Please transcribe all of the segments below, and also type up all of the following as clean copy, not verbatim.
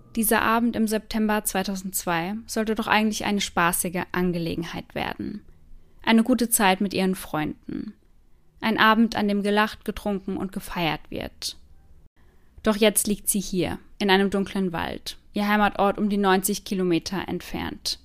Dieser Abend im September 2002 sollte doch eigentlich eine spaßige Angelegenheit werden. Eine gute Zeit mit ihren Freunden. Ein Abend, an dem gelacht, getrunken und gefeiert wird. Doch jetzt liegt sie hier, in einem dunklen Wald, ihr Heimatort um die 90 Kilometer entfernt.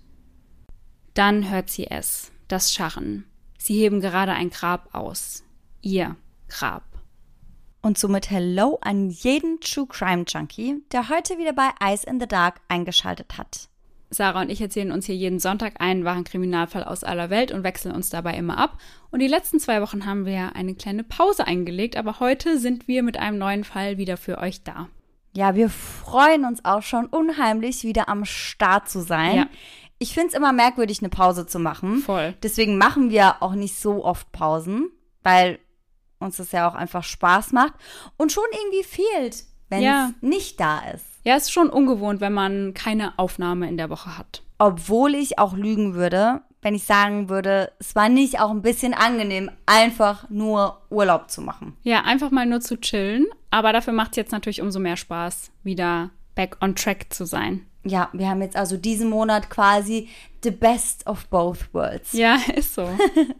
Dann hört sie es, das Scharren. Sie heben gerade ein Grab aus. Ihr Grab. Und somit Hello an jeden True Crime Junkie, der heute wieder bei Eyes in the Dark eingeschaltet hat. Sarah und ich erzählen uns hier jeden Sonntag einen wahren Kriminalfall aus aller Welt und wechseln uns dabei immer ab. Und die letzten 2 Wochen haben wir ja eine kleine Pause eingelegt, aber heute sind wir mit einem neuen Fall wieder für euch da. Ja, wir freuen uns auch schon unheimlich, wieder am Start zu sein. Ja. Ich finde es immer merkwürdig, eine Pause zu machen. Voll. Deswegen machen wir auch nicht so oft Pausen, weil uns das ja auch einfach Spaß macht und schon irgendwie fehlt, wenn es nicht da ist. Ja, es ist schon ungewohnt, wenn man keine Aufnahme in der Woche hat. Obwohl ich auch lügen würde, wenn ich sagen würde, es war nicht auch ein bisschen angenehm, einfach nur Urlaub zu machen. Ja, einfach mal nur zu chillen. Aber dafür macht es jetzt natürlich umso mehr Spaß, wieder back on track zu sein. Ja, wir haben jetzt also diesen Monat quasi the best of both worlds. Ja, ist so.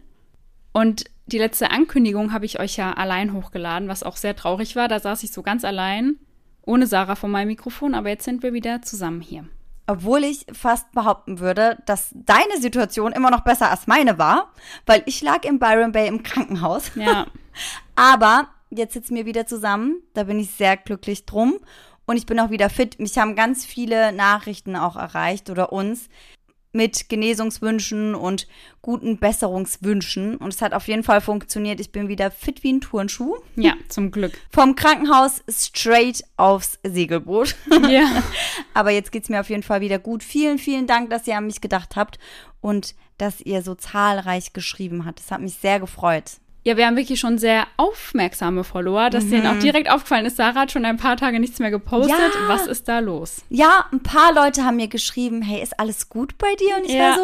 Und die letzte Ankündigung habe ich euch ja allein hochgeladen, was auch sehr traurig war. Da saß ich so ganz allein, ohne Sarah vor meinem Mikrofon, aber jetzt sind wir wieder zusammen hier. Obwohl ich fast behaupten würde, dass deine Situation immer noch besser als meine war, weil ich lag in Byron Bay im Krankenhaus. Ja. Aber jetzt sitzen wir wieder zusammen, da bin ich sehr glücklich drum und ich bin auch wieder fit. Mich haben ganz viele Nachrichten auch erreicht oder uns mit Genesungswünschen und guten Besserungswünschen. Und es hat auf jeden Fall funktioniert. Ich bin wieder fit wie ein Turnschuh. Ja, zum Glück. Vom Krankenhaus straight aufs Segelboot. Ja. Aber jetzt geht's mir auf jeden Fall wieder gut. Vielen, vielen Dank, dass ihr an mich gedacht habt und dass ihr so zahlreich geschrieben habt. Das hat mich sehr gefreut. Ja, wir haben wirklich schon sehr aufmerksame Follower, dass denen auch direkt aufgefallen ist, Sarah hat schon ein paar Tage nichts mehr gepostet. Ja. Was ist da los? Ja, ein paar Leute haben mir geschrieben, hey, ist alles gut bei dir? Und ich war so,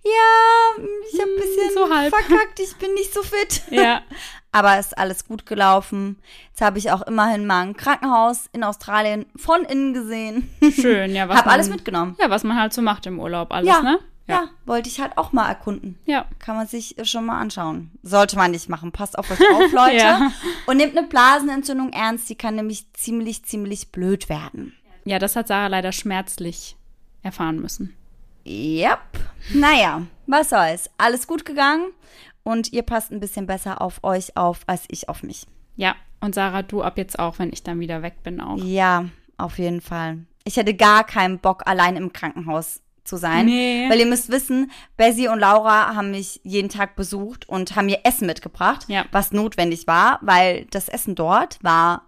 ja, ich habe ein bisschen so halb verkackt, ich bin nicht so fit. Ja. Aber es ist alles gut gelaufen. Jetzt habe ich auch immerhin mal ein Krankenhaus in Australien von innen gesehen. Schön, ja. Hab alles mitgenommen. Ja, was man halt so macht im Urlaub, alles, Ja. ne? Ja, wollte ich halt auch mal erkunden. Ja. Kann man sich schon mal anschauen. Sollte man nicht machen. Passt auf euch auf, Leute. Ja. Und nehmt eine Blasenentzündung ernst. Die kann nämlich ziemlich, ziemlich blöd werden. Ja, das hat Sarah leider schmerzlich erfahren müssen. Yep. Naja, was soll's. Alles gut gegangen. Und ihr passt ein bisschen besser auf euch auf, als ich auf mich. Ja, und Sarah, du ab jetzt auch, wenn ich dann wieder weg bin auch. Ja, auf jeden Fall. Ich hätte gar keinen Bock, allein im Krankenhaus zu sein. Nee. Weil ihr müsst wissen, Bessie und Laura haben mich jeden Tag besucht und haben mir Essen mitgebracht, was notwendig war, weil das Essen dort war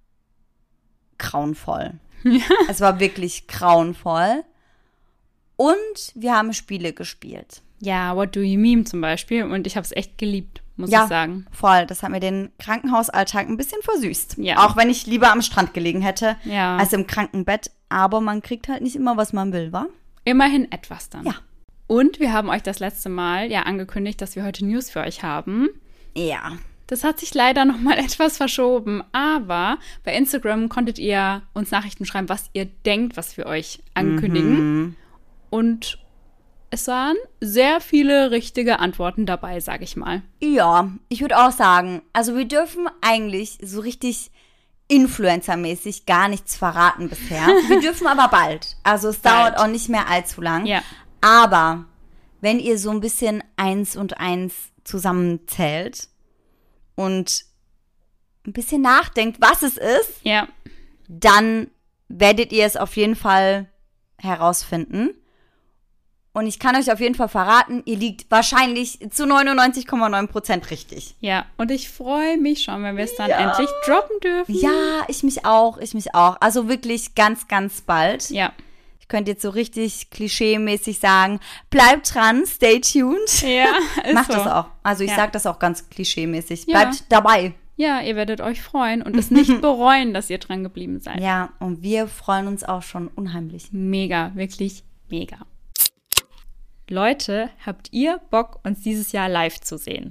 grauenvoll. Ja. Es war wirklich grauenvoll. Und wir haben Spiele gespielt. Ja, What Do You Meme zum Beispiel. Und ich habe es echt geliebt, muss ich sagen. Voll. Das hat mir den Krankenhausalltag ein bisschen versüßt. Ja. Auch wenn ich lieber am Strand gelegen hätte, Ja. als im Krankenbett. Aber man kriegt halt nicht immer, was man will, wa? Immerhin etwas dann. Ja. Und wir haben euch das letzte Mal ja angekündigt, dass wir heute News für euch haben. Ja. Das hat sich leider noch mal etwas verschoben, aber bei Instagram konntet ihr uns Nachrichten schreiben, was ihr denkt, was wir euch ankündigen. Und es waren sehr viele richtige Antworten dabei, sage ich mal. Ja, ich würde auch sagen, also wir dürfen eigentlich so richtig Influencer-mäßig gar nichts verraten bisher. Wir dürfen aber bald. Also es dauert auch nicht mehr allzu lang. Ja. Aber wenn ihr so ein bisschen 1 und 1 zusammenzählt und ein bisschen nachdenkt, was es ist, Ja. dann werdet ihr es auf jeden Fall herausfinden. Und ich kann euch auf jeden Fall verraten, ihr liegt wahrscheinlich zu 99,9% richtig. Ja, und ich freue mich schon, wenn wir es dann endlich droppen dürfen. Ja, ich mich auch. Also wirklich ganz, ganz bald. Ja. Ich könnte jetzt so richtig klischee-mäßig sagen, bleibt dran, stay tuned. Ja, ist Macht so. das auch. Also ich Ja. sag das auch ganz klischee-mäßig. Ja. Bleibt dabei. Ja, ihr werdet euch freuen und es nicht bereuen, dass ihr dran geblieben seid. Ja, und wir freuen uns auch schon unheimlich. Mega, wirklich mega. Leute, habt ihr Bock, uns dieses Jahr live zu sehen?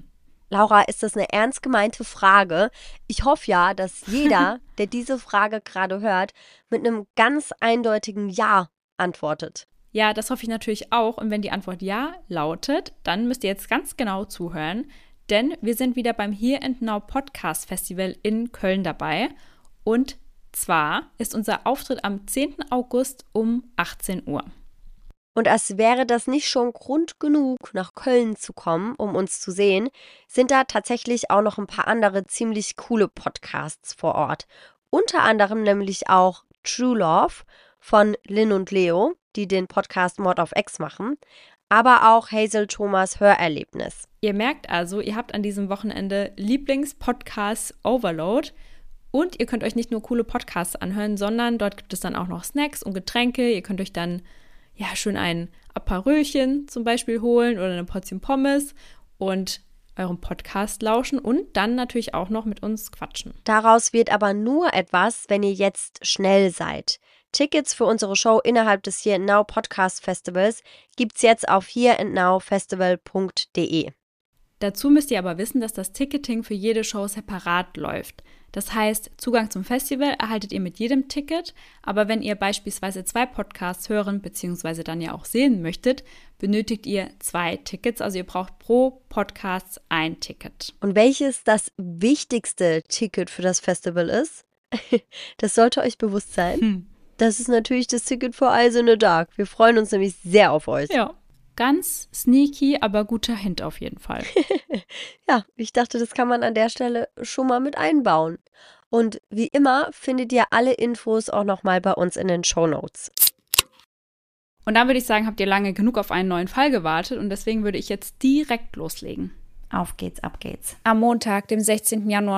Laura, ist das eine ernst gemeinte Frage? Ich hoffe ja, dass jeder, der diese Frage gerade hört, mit einem ganz eindeutigen Ja antwortet. Ja, das hoffe ich natürlich auch. Und wenn die Antwort Ja lautet, dann müsst ihr jetzt ganz genau zuhören. Denn wir sind wieder beim Here and Now Podcast Festival in Köln dabei. Und zwar ist unser Auftritt am 10. August um 18 Uhr. Und als wäre das nicht schon Grund genug, nach Köln zu kommen, um uns zu sehen, sind da tatsächlich auch noch ein paar andere ziemlich coole Podcasts vor Ort. Unter anderem nämlich auch True Love von Lynn und Leo, die den Podcast Mord auf Ex machen, aber auch Hazel Thomas Hörerlebnis. Ihr merkt also, ihr habt an diesem Wochenende Lieblingspodcast Overload und ihr könnt euch nicht nur coole Podcasts anhören, sondern dort gibt es dann auch noch Snacks und Getränke. Ihr könnt euch dann schön ein Aperölchen zum Beispiel holen oder eine Portion Pommes und eurem Podcast lauschen und dann natürlich auch noch mit uns quatschen. Daraus wird aber nur etwas, wenn ihr jetzt schnell seid. Tickets für unsere Show innerhalb des Here and Now Podcast Festivals gibt's jetzt auf hereandnowfestival.de. Dazu müsst ihr aber wissen, dass das Ticketing für jede Show separat läuft. Das heißt, Zugang zum Festival erhaltet ihr mit jedem Ticket, aber wenn ihr beispielsweise 2 Podcasts hören bzw. dann ja auch sehen möchtet, benötigt ihr 2 Tickets, also ihr braucht pro Podcast ein Ticket. Und welches das wichtigste Ticket für das Festival ist? Das sollte euch bewusst sein. Das ist natürlich das Ticket für Eyes in the Dark. Wir freuen uns nämlich sehr auf euch. Ja. Ganz sneaky, aber guter Hint auf jeden Fall. Ja, ich dachte, das kann man an der Stelle schon mal mit einbauen. Und wie immer findet ihr alle Infos auch nochmal bei uns in den Shownotes. Und dann würde ich sagen, habt ihr lange genug auf einen neuen Fall gewartet und deswegen würde ich jetzt direkt loslegen. Auf geht's, ab geht's. Am Montag, dem 16. Januar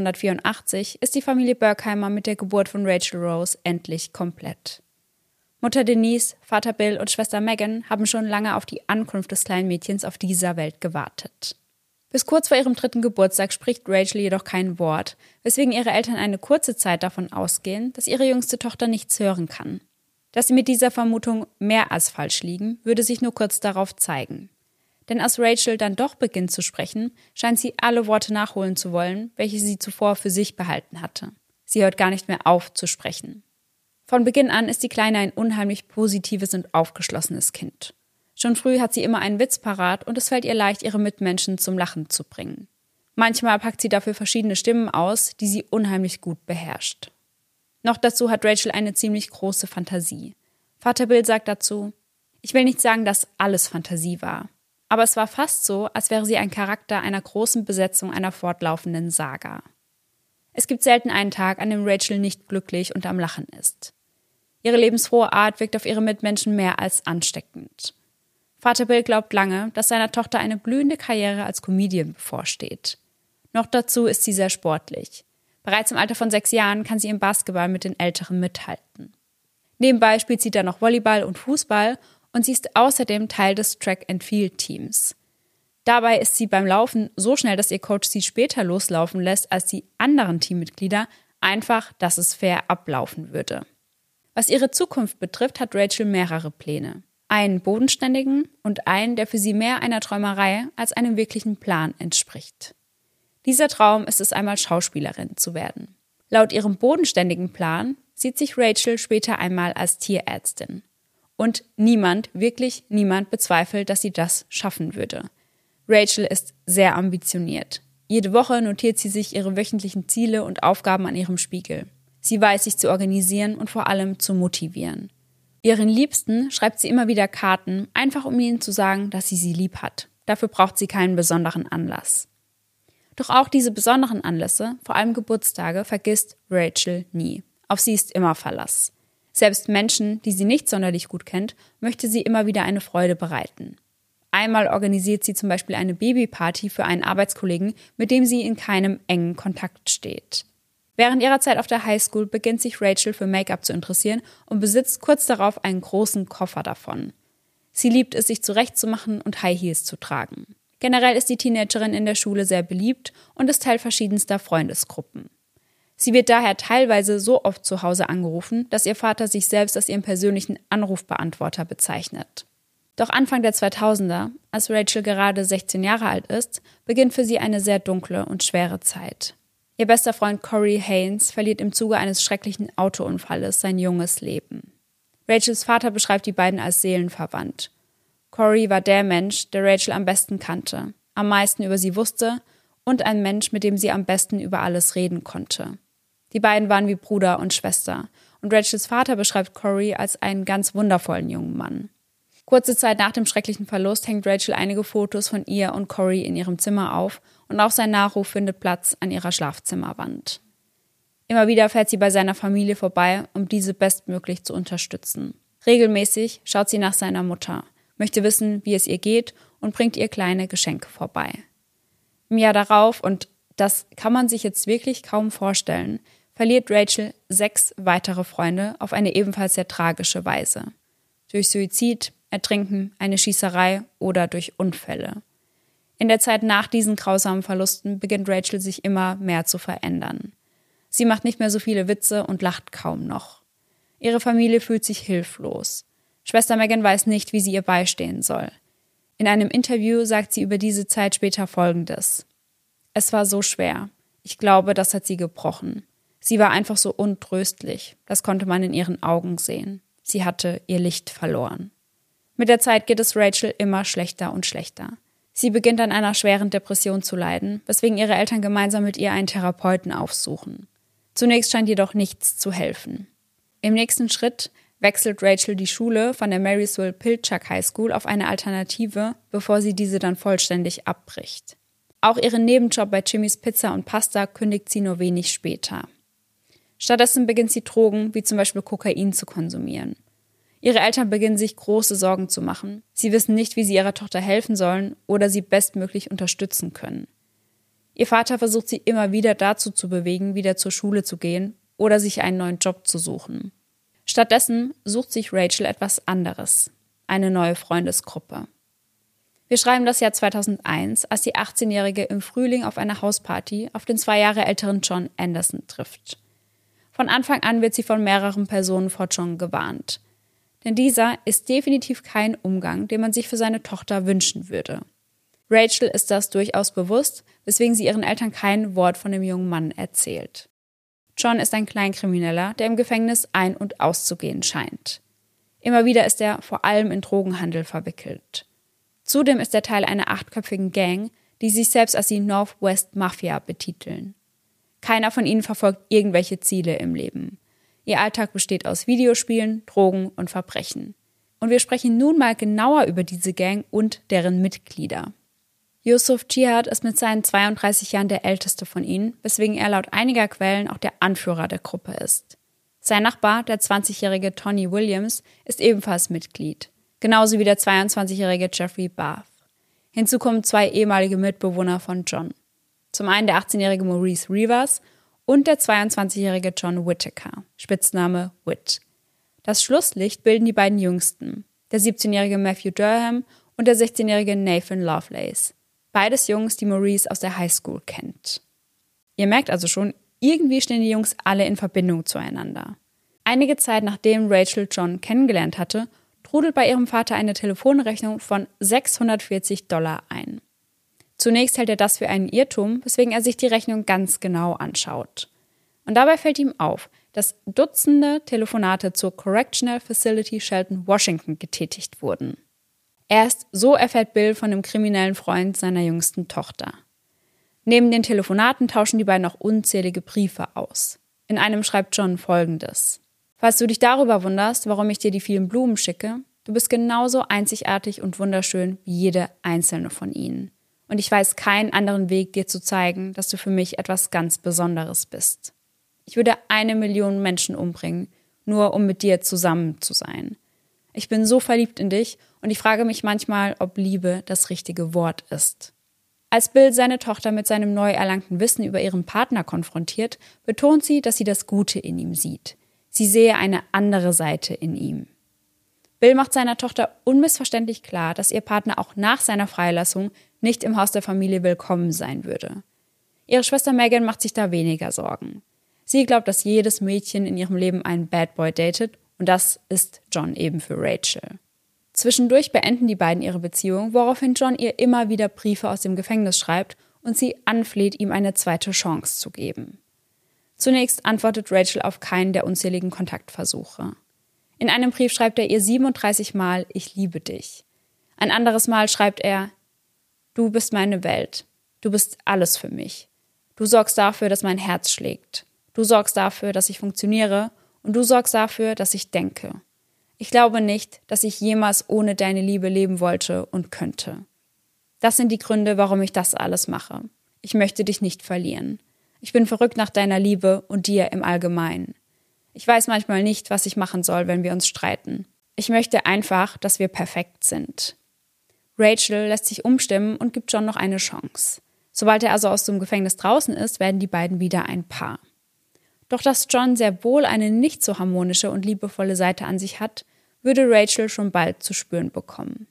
1984, ist die Familie Berkheimer mit der Geburt von Rachel Rose endlich komplett. Mutter Denise, Vater Bill und Schwester Megan haben schon lange auf die Ankunft des kleinen Mädchens auf dieser Welt gewartet. Bis kurz vor ihrem 3. Geburtstag spricht Rachel jedoch kein Wort, weswegen ihre Eltern eine kurze Zeit davon ausgehen, dass ihre jüngste Tochter nichts hören kann. Dass sie mit dieser Vermutung mehr als falsch liegen, würde sich nur kurz darauf zeigen. Denn als Rachel dann doch beginnt zu sprechen, scheint sie alle Worte nachholen zu wollen, welche sie zuvor für sich behalten hatte. Sie hört gar nicht mehr auf zu sprechen. Von Beginn an ist die Kleine ein unheimlich positives und aufgeschlossenes Kind. Schon früh hat sie immer einen Witz parat und es fällt ihr leicht, ihre Mitmenschen zum Lachen zu bringen. Manchmal packt sie dafür verschiedene Stimmen aus, die sie unheimlich gut beherrscht. Noch dazu hat Rachel eine ziemlich große Fantasie. Vater Bill sagt dazu: Ich will nicht sagen, dass alles Fantasie war, aber es war fast so, als wäre sie ein Charakter einer großen Besetzung einer fortlaufenden Saga. Es gibt selten einen Tag, an dem Rachel nicht glücklich und am Lachen ist. Ihre lebensfrohe Art wirkt auf ihre Mitmenschen mehr als ansteckend. Vater Bill glaubt lange, dass seiner Tochter eine blühende Karriere als Comedian bevorsteht. Noch dazu ist sie sehr sportlich. Bereits im Alter von 6 Jahren kann sie im Basketball mit den Älteren mithalten. Nebenbei spielt sie dann noch Volleyball und Fußball und sie ist außerdem Teil des Track-and-Field-Teams. Dabei ist sie beim Laufen so schnell, dass ihr Coach sie später loslaufen lässt als die anderen Teammitglieder, einfach, dass es fair ablaufen würde. Was ihre Zukunft betrifft, hat Rachel mehrere Pläne. Einen bodenständigen und einen, der für sie mehr einer Träumerei als einem wirklichen Plan entspricht. Dieser Traum ist es, einmal Schauspielerin zu werden. Laut ihrem bodenständigen Plan sieht sich Rachel später einmal als Tierärztin. Und niemand, wirklich niemand bezweifelt, dass sie das schaffen würde. Rachel ist sehr ambitioniert. Jede Woche notiert sie sich ihre wöchentlichen Ziele und Aufgaben an ihrem Spiegel. Sie weiß, sich zu organisieren und vor allem zu motivieren. Ihren Liebsten schreibt sie immer wieder Karten, einfach um ihnen zu sagen, dass sie lieb hat. Dafür braucht sie keinen besonderen Anlass. Doch auch diese besonderen Anlässe, vor allem Geburtstage, vergisst Rachel nie. Auf sie ist immer Verlass. Selbst Menschen, die sie nicht sonderlich gut kennt, möchte sie immer wieder eine Freude bereiten. Einmal organisiert sie zum Beispiel eine Babyparty für einen Arbeitskollegen, mit dem sie in keinem engen Kontakt steht. Während ihrer Zeit auf der Highschool beginnt sich Rachel für Make-up zu interessieren und besitzt kurz darauf einen großen Koffer davon. Sie liebt es, sich zurechtzumachen und High Heels zu tragen. Generell ist die Teenagerin in der Schule sehr beliebt und ist Teil verschiedenster Freundesgruppen. Sie wird daher teilweise so oft zu Hause angerufen, dass ihr Vater sich selbst als ihren persönlichen Anrufbeantworter bezeichnet. Doch Anfang der 2000er, als Rachel gerade 16 Jahre alt ist, beginnt für sie eine sehr dunkle und schwere Zeit. Ihr bester Freund Corey Haines verliert im Zuge eines schrecklichen Autounfalles sein junges Leben. Rachels Vater beschreibt die beiden als seelenverwandt. Corey war der Mensch, der Rachel am besten kannte, am meisten über sie wusste und ein Mensch, mit dem sie am besten über alles reden konnte. Die beiden waren wie Bruder und Schwester und Rachels Vater beschreibt Corey als einen ganz wundervollen jungen Mann. Kurze Zeit nach dem schrecklichen Verlust hängt Rachel einige Fotos von ihr und Corey in ihrem Zimmer auf und auch sein Nachruf findet Platz an ihrer Schlafzimmerwand. Immer wieder fährt sie bei seiner Familie vorbei, um diese bestmöglich zu unterstützen. Regelmäßig schaut sie nach seiner Mutter, möchte wissen, wie es ihr geht und bringt ihr kleine Geschenke vorbei. Im Jahr darauf, und das kann man sich jetzt wirklich kaum vorstellen, verliert Rachel 6 weitere Freunde auf eine ebenfalls sehr tragische Weise. Durch Suizid, Ertrinken, eine Schießerei oder durch Unfälle. In der Zeit nach diesen grausamen Verlusten beginnt Rachel sich immer mehr zu verändern. Sie macht nicht mehr so viele Witze und lacht kaum noch. Ihre Familie fühlt sich hilflos. Schwester Megan weiß nicht, wie sie ihr beistehen soll. In einem Interview sagt sie über diese Zeit später Folgendes: Es war so schwer. Ich glaube, das hat sie gebrochen. Sie war einfach so untröstlich. Das konnte man in ihren Augen sehen. Sie hatte ihr Licht verloren. Mit der Zeit geht es Rachel immer schlechter und schlechter. Sie beginnt an einer schweren Depression zu leiden, weswegen ihre Eltern gemeinsam mit ihr einen Therapeuten aufsuchen. Zunächst scheint jedoch nichts zu helfen. Im nächsten Schritt wechselt Rachel die Schule von der Marysville Pilchuck High School auf eine Alternative, bevor sie diese dann vollständig abbricht. Auch ihren Nebenjob bei Jimmy's Pizza und Pasta kündigt sie nur wenig später. Stattdessen beginnt sie Drogen wie zum Beispiel Kokain zu konsumieren. Ihre Eltern beginnen sich große Sorgen zu machen. Sie wissen nicht, wie sie ihrer Tochter helfen sollen oder sie bestmöglich unterstützen können. Ihr Vater versucht sie immer wieder dazu zu bewegen, wieder zur Schule zu gehen oder sich einen neuen Job zu suchen. Stattdessen sucht sich Rachel etwas anderes, eine neue Freundesgruppe. Wir schreiben das Jahr 2001, als die 18-Jährige im Frühling auf einer Hausparty auf den 2 Jahre älteren John Anderson trifft. Von Anfang an wird sie von mehreren Personen vor John gewarnt. Denn dieser ist definitiv kein Umgang, den man sich für seine Tochter wünschen würde. Rachel ist das durchaus bewusst, weswegen sie ihren Eltern kein Wort von dem jungen Mann erzählt. John ist ein Kleinkrimineller, der im Gefängnis ein- und auszugehen scheint. Immer wieder ist er vor allem in Drogenhandel verwickelt. Zudem ist er Teil einer 8-köpfigen Gang, die sich selbst als die Northwest Mafia betiteln. Keiner von ihnen verfolgt irgendwelche Ziele im Leben. Ihr Alltag besteht aus Videospielen, Drogen und Verbrechen. Und wir sprechen nun mal genauer über diese Gang und deren Mitglieder. Yusuf Jihad ist mit seinen 32 Jahren der älteste von ihnen, weswegen er laut einiger Quellen auch der Anführer der Gruppe ist. Sein Nachbar, der 20-jährige Tony Williams, ist ebenfalls Mitglied, genauso wie der 22-jährige Jeffrey Bath. Hinzu kommen 2 ehemalige Mitbewohner von John. Zum einen der 18-jährige Maurice Rivers und der 22-jährige John Whittaker, Spitzname Whit. Das Schlusslicht bilden die beiden Jüngsten, der 17-jährige Matthew Durham und der 16-jährige Nathan Lovelace. Beides Jungs, die Maurice aus der Highschool kennt. Ihr merkt also schon, irgendwie stehen die Jungs alle in Verbindung zueinander. Einige Zeit nachdem Rachel John kennengelernt hatte, trudelt bei ihrem Vater eine Telefonrechnung von $640 ein. Zunächst hält er das für einen Irrtum, weswegen er sich die Rechnung ganz genau anschaut. Und dabei fällt ihm auf, dass Dutzende Telefonate zur Correctional Facility Shelton, Washington getätigt wurden. Erst so erfährt Bill von dem kriminellen Freund seiner jüngsten Tochter. Neben den Telefonaten tauschen die beiden auch unzählige Briefe aus. In einem schreibt John Folgendes: Falls du dich darüber wunderst, warum ich dir die vielen Blumen schicke, du bist genauso einzigartig und wunderschön wie jede einzelne von ihnen. Und ich weiß keinen anderen Weg, dir zu zeigen, dass du für mich etwas ganz Besonderes bist. Ich würde 1 Million Menschen umbringen, nur um mit dir zusammen zu sein. Ich bin so verliebt in dich und ich frage mich manchmal, ob Liebe das richtige Wort ist. Als Bill seine Tochter mit seinem neu erlangten Wissen über ihren Partner konfrontiert, betont sie, dass sie das Gute in ihm sieht. Sie sehe eine andere Seite in ihm. Bill macht seiner Tochter unmissverständlich klar, dass ihr Partner auch nach seiner Freilassung nicht im Haus der Familie willkommen sein würde. Ihre Schwester Megan macht sich da weniger Sorgen. Sie glaubt, dass jedes Mädchen in ihrem Leben einen Bad Boy datet und das ist John eben für Rachel. Zwischendurch beenden die beiden ihre Beziehung, woraufhin John ihr immer wieder Briefe aus dem Gefängnis schreibt und sie anfleht, ihm eine zweite Chance zu geben. Zunächst antwortet Rachel auf keinen der unzähligen Kontaktversuche. In einem Brief schreibt er ihr 37 Mal, ich liebe dich. Ein anderes Mal schreibt er, du bist meine Welt, du bist alles für mich. Du sorgst dafür, dass mein Herz schlägt. Du sorgst dafür, dass ich funktioniere und du sorgst dafür, dass ich denke. Ich glaube nicht, dass ich jemals ohne deine Liebe leben wollte und könnte. Das sind die Gründe, warum ich das alles mache. Ich möchte dich nicht verlieren. Ich bin verrückt nach deiner Liebe und dir im Allgemeinen. Ich weiß manchmal nicht, was ich machen soll, wenn wir uns streiten. Ich möchte einfach, dass wir perfekt sind. Rachel lässt sich umstimmen und gibt John noch eine Chance. Sobald er also aus dem Gefängnis draußen ist, werden die beiden wieder ein Paar. Doch dass John sehr wohl eine nicht so harmonische und liebevolle Seite an sich hat, würde Rachel schon bald zu spüren bekommen.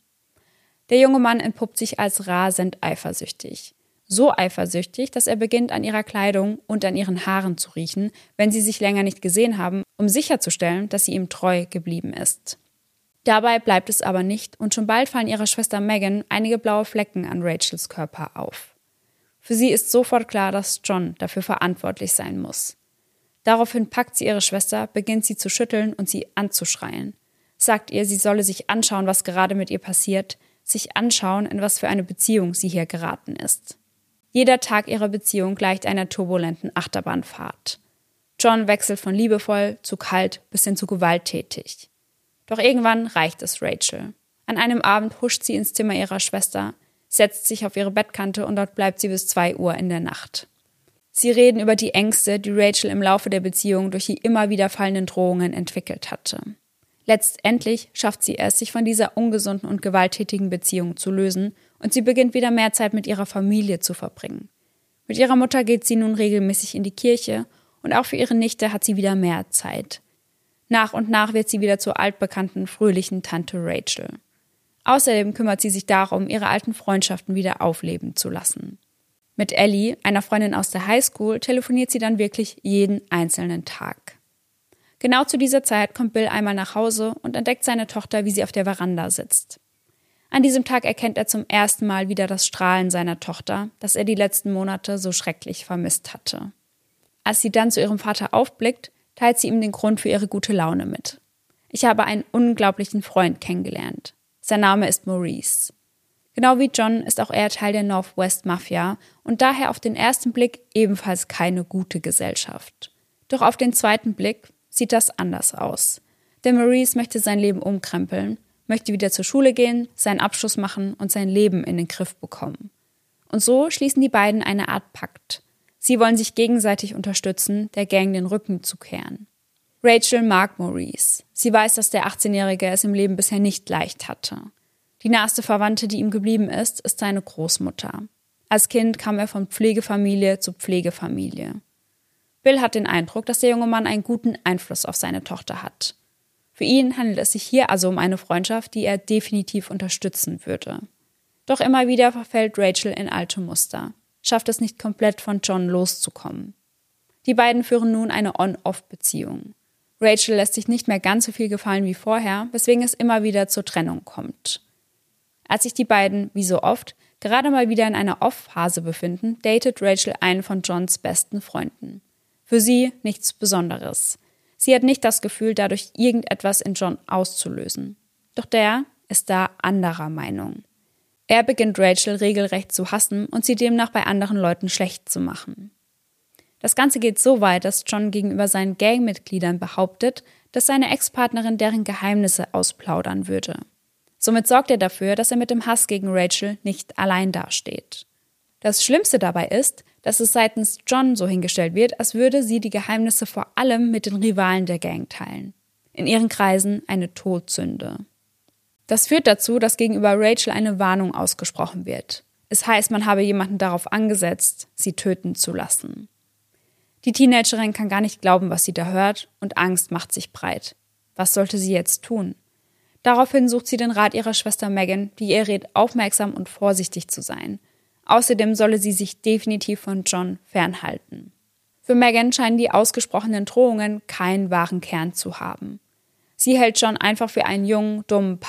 Der junge Mann entpuppt sich als rasend eifersüchtig. So eifersüchtig, dass er beginnt, an ihrer Kleidung und an ihren Haaren zu riechen, wenn sie sich länger nicht gesehen haben, um sicherzustellen, dass sie ihm treu geblieben ist. Dabei bleibt es aber nicht und schon bald fallen ihrer Schwester Megan einige blaue Flecken an Rachels Körper auf. Für sie ist sofort klar, dass John dafür verantwortlich sein muss. Daraufhin packt sie ihre Schwester, beginnt sie zu schütteln und sie anzuschreien. Sagt ihr, sie solle sich anschauen, was gerade mit ihr passiert, sich anschauen, in was für eine Beziehung sie hier geraten ist. Jeder Tag ihrer Beziehung gleicht einer turbulenten Achterbahnfahrt. John wechselt von liebevoll zu kalt bis hin zu gewalttätig. Doch irgendwann reicht es Rachel. An einem Abend huscht sie ins Zimmer ihrer Schwester, setzt sich auf ihre Bettkante und dort bleibt sie bis 2 Uhr in der Nacht. Sie reden über die Ängste, die Rachel im Laufe der Beziehung durch die immer wieder fallenden Drohungen entwickelt hatte. Letztendlich schafft sie es, sich von dieser ungesunden und gewalttätigen Beziehung zu lösen und sie beginnt wieder mehr Zeit mit ihrer Familie zu verbringen. Mit ihrer Mutter geht sie nun regelmäßig in die Kirche und auch für ihre Nichte hat sie wieder mehr Zeit. Nach und nach wird sie wieder zur altbekannten, fröhlichen Tante Rachel. Außerdem kümmert sie sich darum, ihre alten Freundschaften wieder aufleben zu lassen. Mit Ellie, einer Freundin aus der Highschool, telefoniert sie dann wirklich jeden einzelnen Tag. Genau zu dieser Zeit kommt Bill einmal nach Hause und entdeckt seine Tochter, wie sie auf der Veranda sitzt. An diesem Tag erkennt er zum ersten Mal wieder das Strahlen seiner Tochter, das er die letzten Monate so schrecklich vermisst hatte. Als sie dann zu ihrem Vater aufblickt, teilt sie ihm den Grund für ihre gute Laune mit. Ich habe einen unglaublichen Freund kennengelernt. Sein Name ist Maurice. Genau wie John ist auch er Teil der Northwest Mafia und daher auf den ersten Blick ebenfalls keine gute Gesellschaft. Doch auf den zweiten Blick sieht das anders aus. Denn Maurice möchte sein Leben umkrempeln, möchte wieder zur Schule gehen, seinen Abschluss machen und sein Leben in den Griff bekommen. Und so schließen die beiden eine Art Pakt. Sie wollen sich gegenseitig unterstützen, der Gang den Rücken zu kehren. Rachel mag Maurice. Sie weiß, dass der 18-Jährige es im Leben bisher nicht leicht hatte. Die naheste Verwandte, die ihm geblieben ist seine Großmutter. Als Kind kam er von Pflegefamilie zu Pflegefamilie. Bill hat den Eindruck, dass der junge Mann einen guten Einfluss auf seine Tochter hat. Für ihn handelt es sich hier also um eine Freundschaft, die er definitiv unterstützen würde. Doch immer wieder verfällt Rachel in alte Muster, schafft es nicht komplett von John loszukommen. Die beiden führen nun eine On-Off-Beziehung. Rachel lässt sich nicht mehr ganz so viel gefallen wie vorher, weswegen es immer wieder zur Trennung kommt. Als sich die beiden, wie so oft, gerade mal wieder in einer Off-Phase befinden, datet Rachel einen von Johns besten Freunden. Für sie nichts Besonderes. Sie hat nicht das Gefühl, dadurch irgendetwas in John auszulösen. Doch der ist da anderer Meinung. Er beginnt Rachel regelrecht zu hassen und sie demnach bei anderen Leuten schlecht zu machen. Das Ganze geht so weit, dass John gegenüber seinen Gangmitgliedern behauptet, dass seine Ex-Partnerin deren Geheimnisse ausplaudern würde. Somit sorgt er dafür, dass er mit dem Hass gegen Rachel nicht allein dasteht. Das Schlimmste dabei ist, dass es seitens John so hingestellt wird, als würde sie die Geheimnisse vor allem mit den Rivalen der Gang teilen. In ihren Kreisen eine Todsünde. Das führt dazu, dass gegenüber Rachel eine Warnung ausgesprochen wird. Es heißt, man habe jemanden darauf angesetzt, sie töten zu lassen. Die Teenagerin kann gar nicht glauben, was sie da hört, und Angst macht sich breit. Was sollte sie jetzt tun? Daraufhin sucht sie den Rat ihrer Schwester Megan, die ihr rät, aufmerksam und vorsichtig zu sein. Außerdem solle sie sich definitiv von John fernhalten. Für Megan scheinen die ausgesprochenen Drohungen keinen wahren Kern zu haben. Sie hält John einfach für einen jungen, dummen Punk,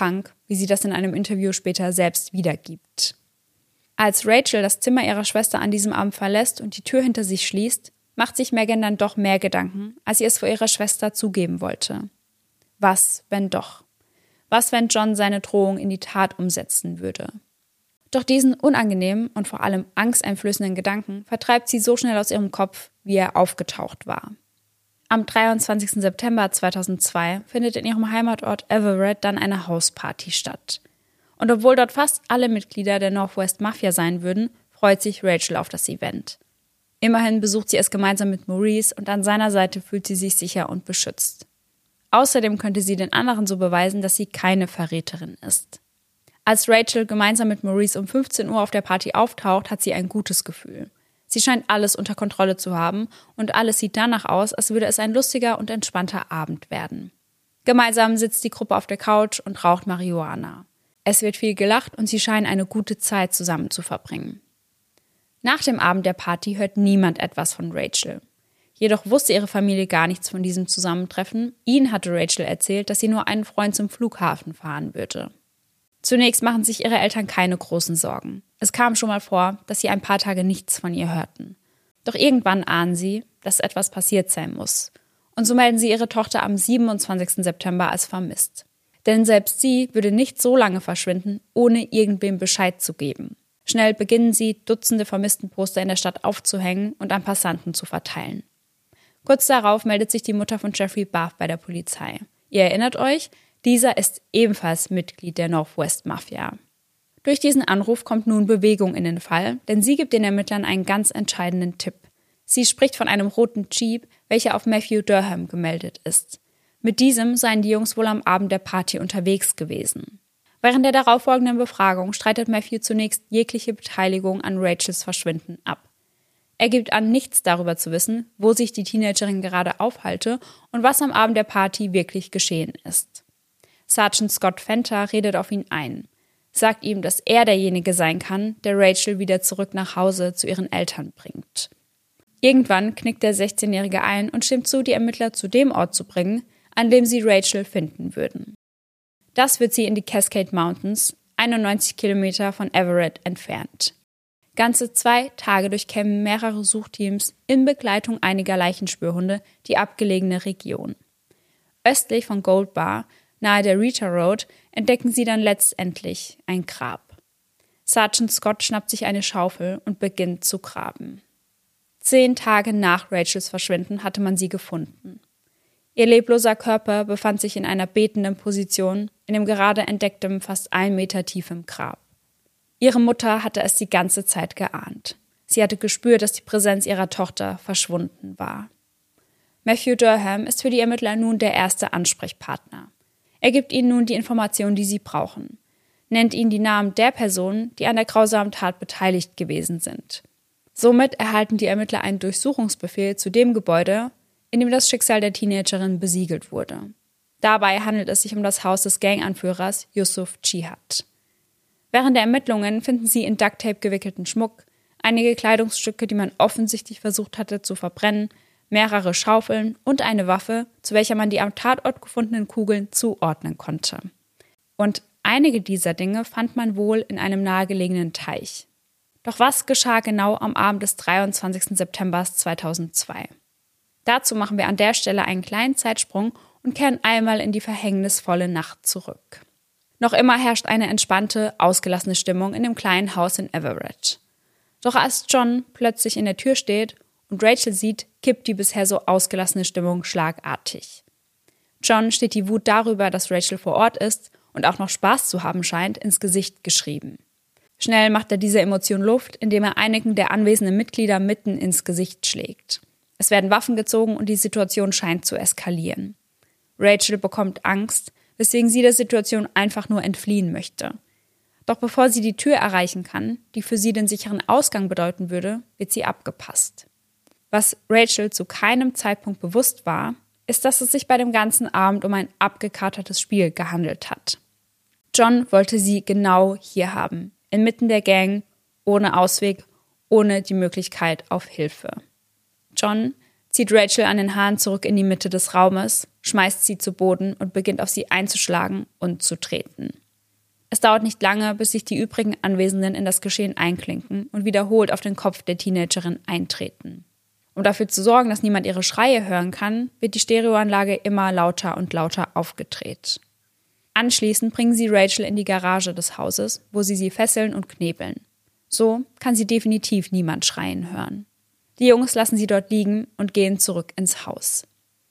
wie sie das in einem Interview später selbst wiedergibt. Als Rachel das Zimmer ihrer Schwester an diesem Abend verlässt und die Tür hinter sich schließt, macht sich Megan dann doch mehr Gedanken, als sie es vor ihrer Schwester zugeben wollte. Was, wenn doch? Was, wenn John seine Drohung in die Tat umsetzen würde? Doch diesen unangenehmen und vor allem angsteinflößenden Gedanken vertreibt sie so schnell aus ihrem Kopf, wie er aufgetaucht war. Am 23. September 2002 findet in ihrem Heimatort Everett dann eine Hausparty statt. Und obwohl dort fast alle Mitglieder der Northwest Mafia sein würden, freut sich Rachel auf das Event. Immerhin besucht sie es gemeinsam mit Maurice und an seiner Seite fühlt sie sich sicher und beschützt. Außerdem könnte sie den anderen so beweisen, dass sie keine Verräterin ist. Als Rachel gemeinsam mit Maurice um 15 Uhr auf der Party auftaucht, hat sie ein gutes Gefühl. Sie scheint alles unter Kontrolle zu haben und alles sieht danach aus, als würde es ein lustiger und entspannter Abend werden. Gemeinsam sitzt die Gruppe auf der Couch und raucht Marihuana. Es wird viel gelacht und sie scheinen eine gute Zeit zusammen zu verbringen. Nach dem Abend der Party hört niemand etwas von Rachel. Jedoch wusste ihre Familie gar nichts von diesem Zusammentreffen. Ihnen hatte Rachel erzählt, dass sie nur einen Freund zum Flughafen fahren würde. Zunächst machen sich ihre Eltern keine großen Sorgen. Es kam schon mal vor, dass sie ein paar Tage nichts von ihr hörten. Doch irgendwann ahnen sie, dass etwas passiert sein muss. Und so melden sie ihre Tochter am 27. September als vermisst. Denn selbst sie würde nicht so lange verschwinden, ohne irgendwem Bescheid zu geben. Schnell beginnen sie, Dutzende Vermisstenposter in der Stadt aufzuhängen und an Passanten zu verteilen. Kurz darauf meldet sich die Mutter von Jeffrey Barth bei der Polizei. Ihr erinnert euch, dieser ist ebenfalls Mitglied der Northwest Mafia. Durch diesen Anruf kommt nun Bewegung in den Fall, denn sie gibt den Ermittlern einen ganz entscheidenden Tipp. Sie spricht von einem roten Jeep, welcher auf Matthew Durham gemeldet ist. Mit diesem seien die Jungs wohl am Abend der Party unterwegs gewesen. Während der darauffolgenden Befragung streitet Matthew zunächst jegliche Beteiligung an Rachels Verschwinden ab. Er gibt an, nichts darüber zu wissen, wo sich die Teenagerin gerade aufhalte und was am Abend der Party wirklich geschehen ist. Sergeant Scott Fenter redet auf ihn ein, sagt ihm, dass er derjenige sein kann, der Rachel wieder zurück nach Hause zu ihren Eltern bringt. Irgendwann knickt der 16-Jährige ein und stimmt zu, die Ermittler zu dem Ort zu bringen, an dem sie Rachel finden würden. Das wird sie in die Cascade Mountains, 91 Kilometer von Everett entfernt. Ganze 2 Tage durchkämmen mehrere Suchteams in Begleitung einiger Leichenspürhunde die abgelegene Region. Östlich von Gold Bar, nahe der Rita Road, entdecken sie dann letztendlich ein Grab. Sergeant Scott schnappt sich eine Schaufel und beginnt zu graben. 10 Tage nach Rachels Verschwinden hatte man sie gefunden. Ihr lebloser Körper befand sich in einer betenden Position in dem gerade entdecktem, fast 1 Meter tiefem Grab. Ihre Mutter hatte es die ganze Zeit geahnt. Sie hatte gespürt, dass die Präsenz ihrer Tochter verschwunden war. Matthew Durham ist für die Ermittler nun der erste Ansprechpartner. Er gibt ihnen nun die Informationen, die sie brauchen, nennt ihnen die Namen der Personen, die an der grausamen Tat beteiligt gewesen sind. Somit erhalten die Ermittler einen Durchsuchungsbefehl zu dem Gebäude, in dem das Schicksal der Teenagerin besiegelt wurde. Dabei handelt es sich um das Haus des Ganganführers Yusuf Jihad. Während der Ermittlungen finden sie in Ducktape gewickelten Schmuck, einige Kleidungsstücke, die man offensichtlich versucht hatte zu verbrennen, mehrere Schaufeln und eine Waffe, zu welcher man die am Tatort gefundenen Kugeln zuordnen konnte. Und einige dieser Dinge fand man wohl in einem nahegelegenen Teich. Doch was geschah genau am Abend des 23. September 2002? Dazu machen wir an der Stelle einen kleinen Zeitsprung und kehren einmal in die verhängnisvolle Nacht zurück. Noch immer herrscht eine entspannte, ausgelassene Stimmung in dem kleinen Haus in Everett. Doch als John plötzlich in der Tür steht und Rachel sieht, kippt die bisher so ausgelassene Stimmung schlagartig. John steht die Wut darüber, dass Rachel vor Ort ist und auch noch Spaß zu haben scheint, ins Gesicht geschrieben. Schnell macht er diese Emotion Luft, indem er einigen der anwesenden Mitglieder mitten ins Gesicht schlägt. Es werden Waffen gezogen und die Situation scheint zu eskalieren. Rachel bekommt Angst, weswegen sie der Situation einfach nur entfliehen möchte. Doch bevor sie die Tür erreichen kann, die für sie den sicheren Ausgang bedeuten würde, wird sie abgepasst. Was Rachel zu keinem Zeitpunkt bewusst war, ist, dass es sich bei dem ganzen Abend um ein abgekatertes Spiel gehandelt hat. John wollte sie genau hier haben, inmitten der Gang, ohne Ausweg, ohne die Möglichkeit auf Hilfe. John zieht Rachel an den Haaren zurück in die Mitte des Raumes, schmeißt sie zu Boden und beginnt auf sie einzuschlagen und zu treten. Es dauert nicht lange, bis sich die übrigen Anwesenden in das Geschehen einklinken und wiederholt auf den Kopf der Teenagerin eintreten. Um dafür zu sorgen, dass niemand ihre Schreie hören kann, wird die Stereoanlage immer lauter und lauter aufgedreht. Anschließend bringen sie Rachel in die Garage des Hauses, wo sie fesseln und knebeln. So kann sie definitiv niemand schreien hören. Die Jungs lassen sie dort liegen und gehen zurück ins Haus.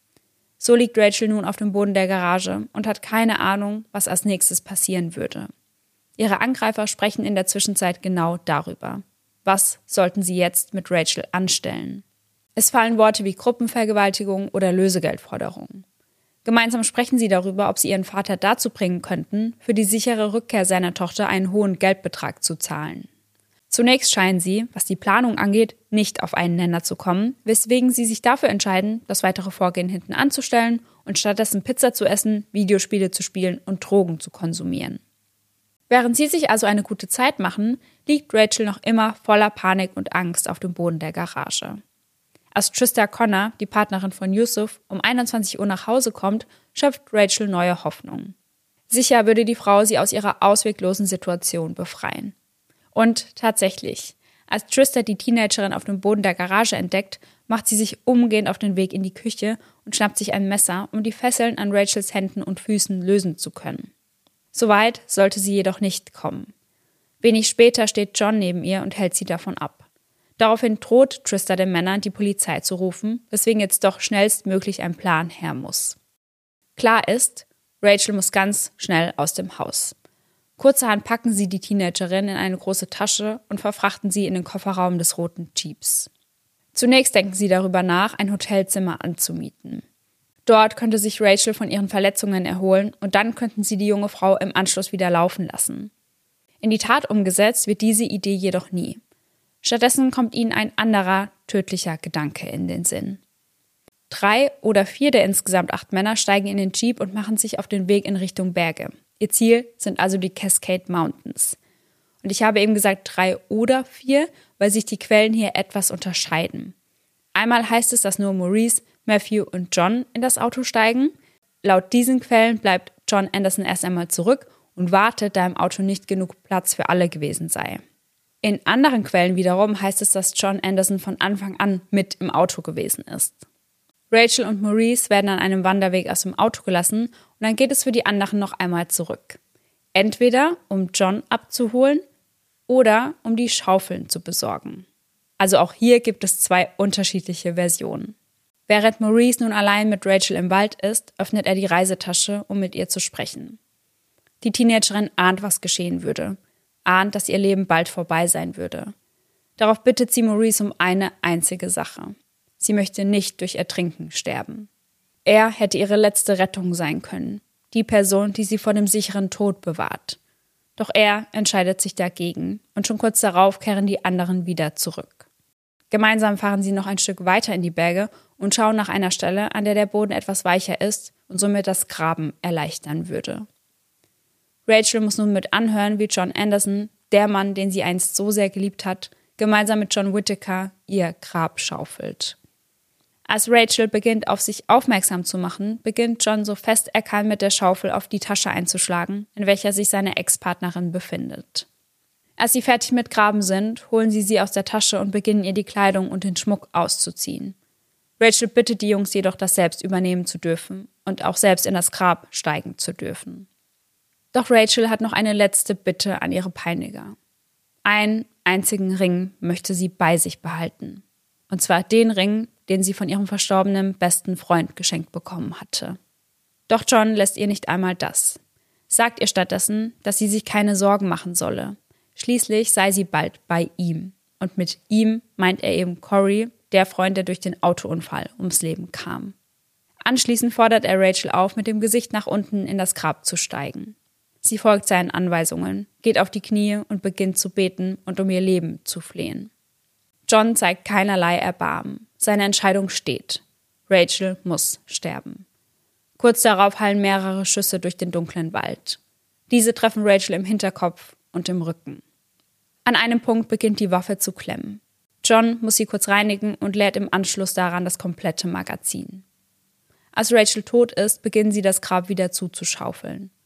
So liegt Rachel nun auf dem Boden der Garage und hat keine Ahnung, was als nächstes passieren würde. Ihre Angreifer sprechen in der Zwischenzeit genau darüber. Was sollten sie jetzt mit Rachel anstellen? Es fallen Worte wie Gruppenvergewaltigung oder Lösegeldforderung. Gemeinsam sprechen sie darüber, ob sie ihren Vater dazu bringen könnten, für die sichere Rückkehr seiner Tochter einen hohen Geldbetrag zu zahlen. Zunächst scheinen sie, was die Planung angeht, nicht auf einen Nenner zu kommen, weswegen sie sich dafür entscheiden, das weitere Vorgehen hinten anzustellen und stattdessen Pizza zu essen, Videospiele zu spielen und Drogen zu konsumieren. Während sie sich also eine gute Zeit machen, liegt Rachel noch immer voller Panik und Angst auf dem Boden der Garage. Als Trista Connor, die Partnerin von Yusuf, um 21 Uhr nach Hause kommt, schöpft Rachel neue Hoffnung. Sicher würde die Frau sie aus ihrer ausweglosen Situation befreien. Und tatsächlich, als Trista die Teenagerin auf dem Boden der Garage entdeckt, macht sie sich umgehend auf den Weg in die Küche und schnappt sich ein Messer, um die Fesseln an Rachels Händen und Füßen lösen zu können. Soweit sollte sie jedoch nicht kommen. Wenig später steht John neben ihr und hält sie davon ab. Daraufhin droht Trista den Männern, die Polizei zu rufen, weswegen jetzt doch schnellstmöglich ein Plan her muss. Klar ist, Rachel muss ganz schnell aus dem Haus. Kurzerhand packen sie die Teenagerin in eine große Tasche und verfrachten sie in den Kofferraum des roten Jeeps. Zunächst denken sie darüber nach, ein Hotelzimmer anzumieten. Dort könnte sich Rachel von ihren Verletzungen erholen und dann könnten sie die junge Frau im Anschluss wieder laufen lassen. In die Tat umgesetzt wird diese Idee jedoch nie. Stattdessen kommt ihnen ein anderer, tödlicher Gedanke in den Sinn. 3 oder 4 der insgesamt 8 Männer steigen in den Jeep und machen sich auf den Weg in Richtung Berge. Ihr Ziel sind also die Cascade Mountains. Und ich habe eben gesagt 3 oder 4, weil sich die Quellen hier etwas unterscheiden. Einmal heißt es, dass nur Maurice, Matthew und John in das Auto steigen. Laut diesen Quellen bleibt John Anderson erst einmal zurück und wartet, da im Auto nicht genug Platz für alle gewesen sei. In anderen Quellen wiederum heißt es, dass John Anderson von Anfang an mit im Auto gewesen ist. Rachel und Maurice werden an einem Wanderweg aus dem Auto gelassen und dann geht es für die anderen noch einmal zurück. Entweder um John abzuholen oder um die Schaufeln zu besorgen. Also auch hier gibt es 2 unterschiedliche Versionen. Während Maurice nun allein mit Rachel im Wald ist, öffnet er die Reisetasche, um mit ihr zu sprechen. Die Teenagerin ahnt, was geschehen würde, ahnt, dass ihr Leben bald vorbei sein würde. Darauf bittet sie Maurice um eine einzige Sache. Sie möchte nicht durch Ertrinken sterben. Er hätte ihre letzte Rettung sein können, die Person, die sie vor dem sicheren Tod bewahrt. Doch er entscheidet sich dagegen und schon kurz darauf kehren die anderen wieder zurück. Gemeinsam fahren sie noch ein Stück weiter in die Berge und schauen nach einer Stelle, an der der Boden etwas weicher ist und somit das Graben erleichtern würde. Rachel muss nun mit anhören, wie John Anderson, der Mann, den sie einst so sehr geliebt hat, gemeinsam mit John Whittaker ihr Grab schaufelt. Als Rachel beginnt, auf sich aufmerksam zu machen, beginnt John so fest er kann mit der Schaufel auf die Tasche einzuschlagen, in welcher sich seine Ex-Partnerin befindet. Als sie fertig mit Graben sind, holen sie aus der Tasche und beginnen ihr die Kleidung und den Schmuck auszuziehen. Rachel bittet die Jungs jedoch, das selbst übernehmen zu dürfen und auch selbst in das Grab steigen zu dürfen. Doch Rachel hat noch eine letzte Bitte an ihre Peiniger. Einen einzigen Ring möchte sie bei sich behalten. Und zwar den Ring, den sie von ihrem verstorbenen besten Freund geschenkt bekommen hatte. Doch John lässt ihr nicht einmal das. Sagt ihr stattdessen, dass sie sich keine Sorgen machen solle. Schließlich sei sie bald bei ihm. Und mit ihm meint er eben Corey, der Freund, der durch den Autounfall ums Leben kam. Anschließend fordert er Rachel auf, mit dem Gesicht nach unten in das Grab zu steigen. Sie folgt seinen Anweisungen, geht auf die Knie und beginnt zu beten und um ihr Leben zu flehen. John zeigt keinerlei Erbarmen. Seine Entscheidung steht. Rachel muss sterben. Kurz darauf hallen mehrere Schüsse durch den dunklen Wald. Diese treffen Rachel im Hinterkopf und im Rücken. An einem Punkt beginnt die Waffe zu klemmen. John muss sie kurz reinigen und leert im Anschluss daran das komplette Magazin. Als Rachel tot ist, beginnen sie das Grab wieder zuzuschaufeln.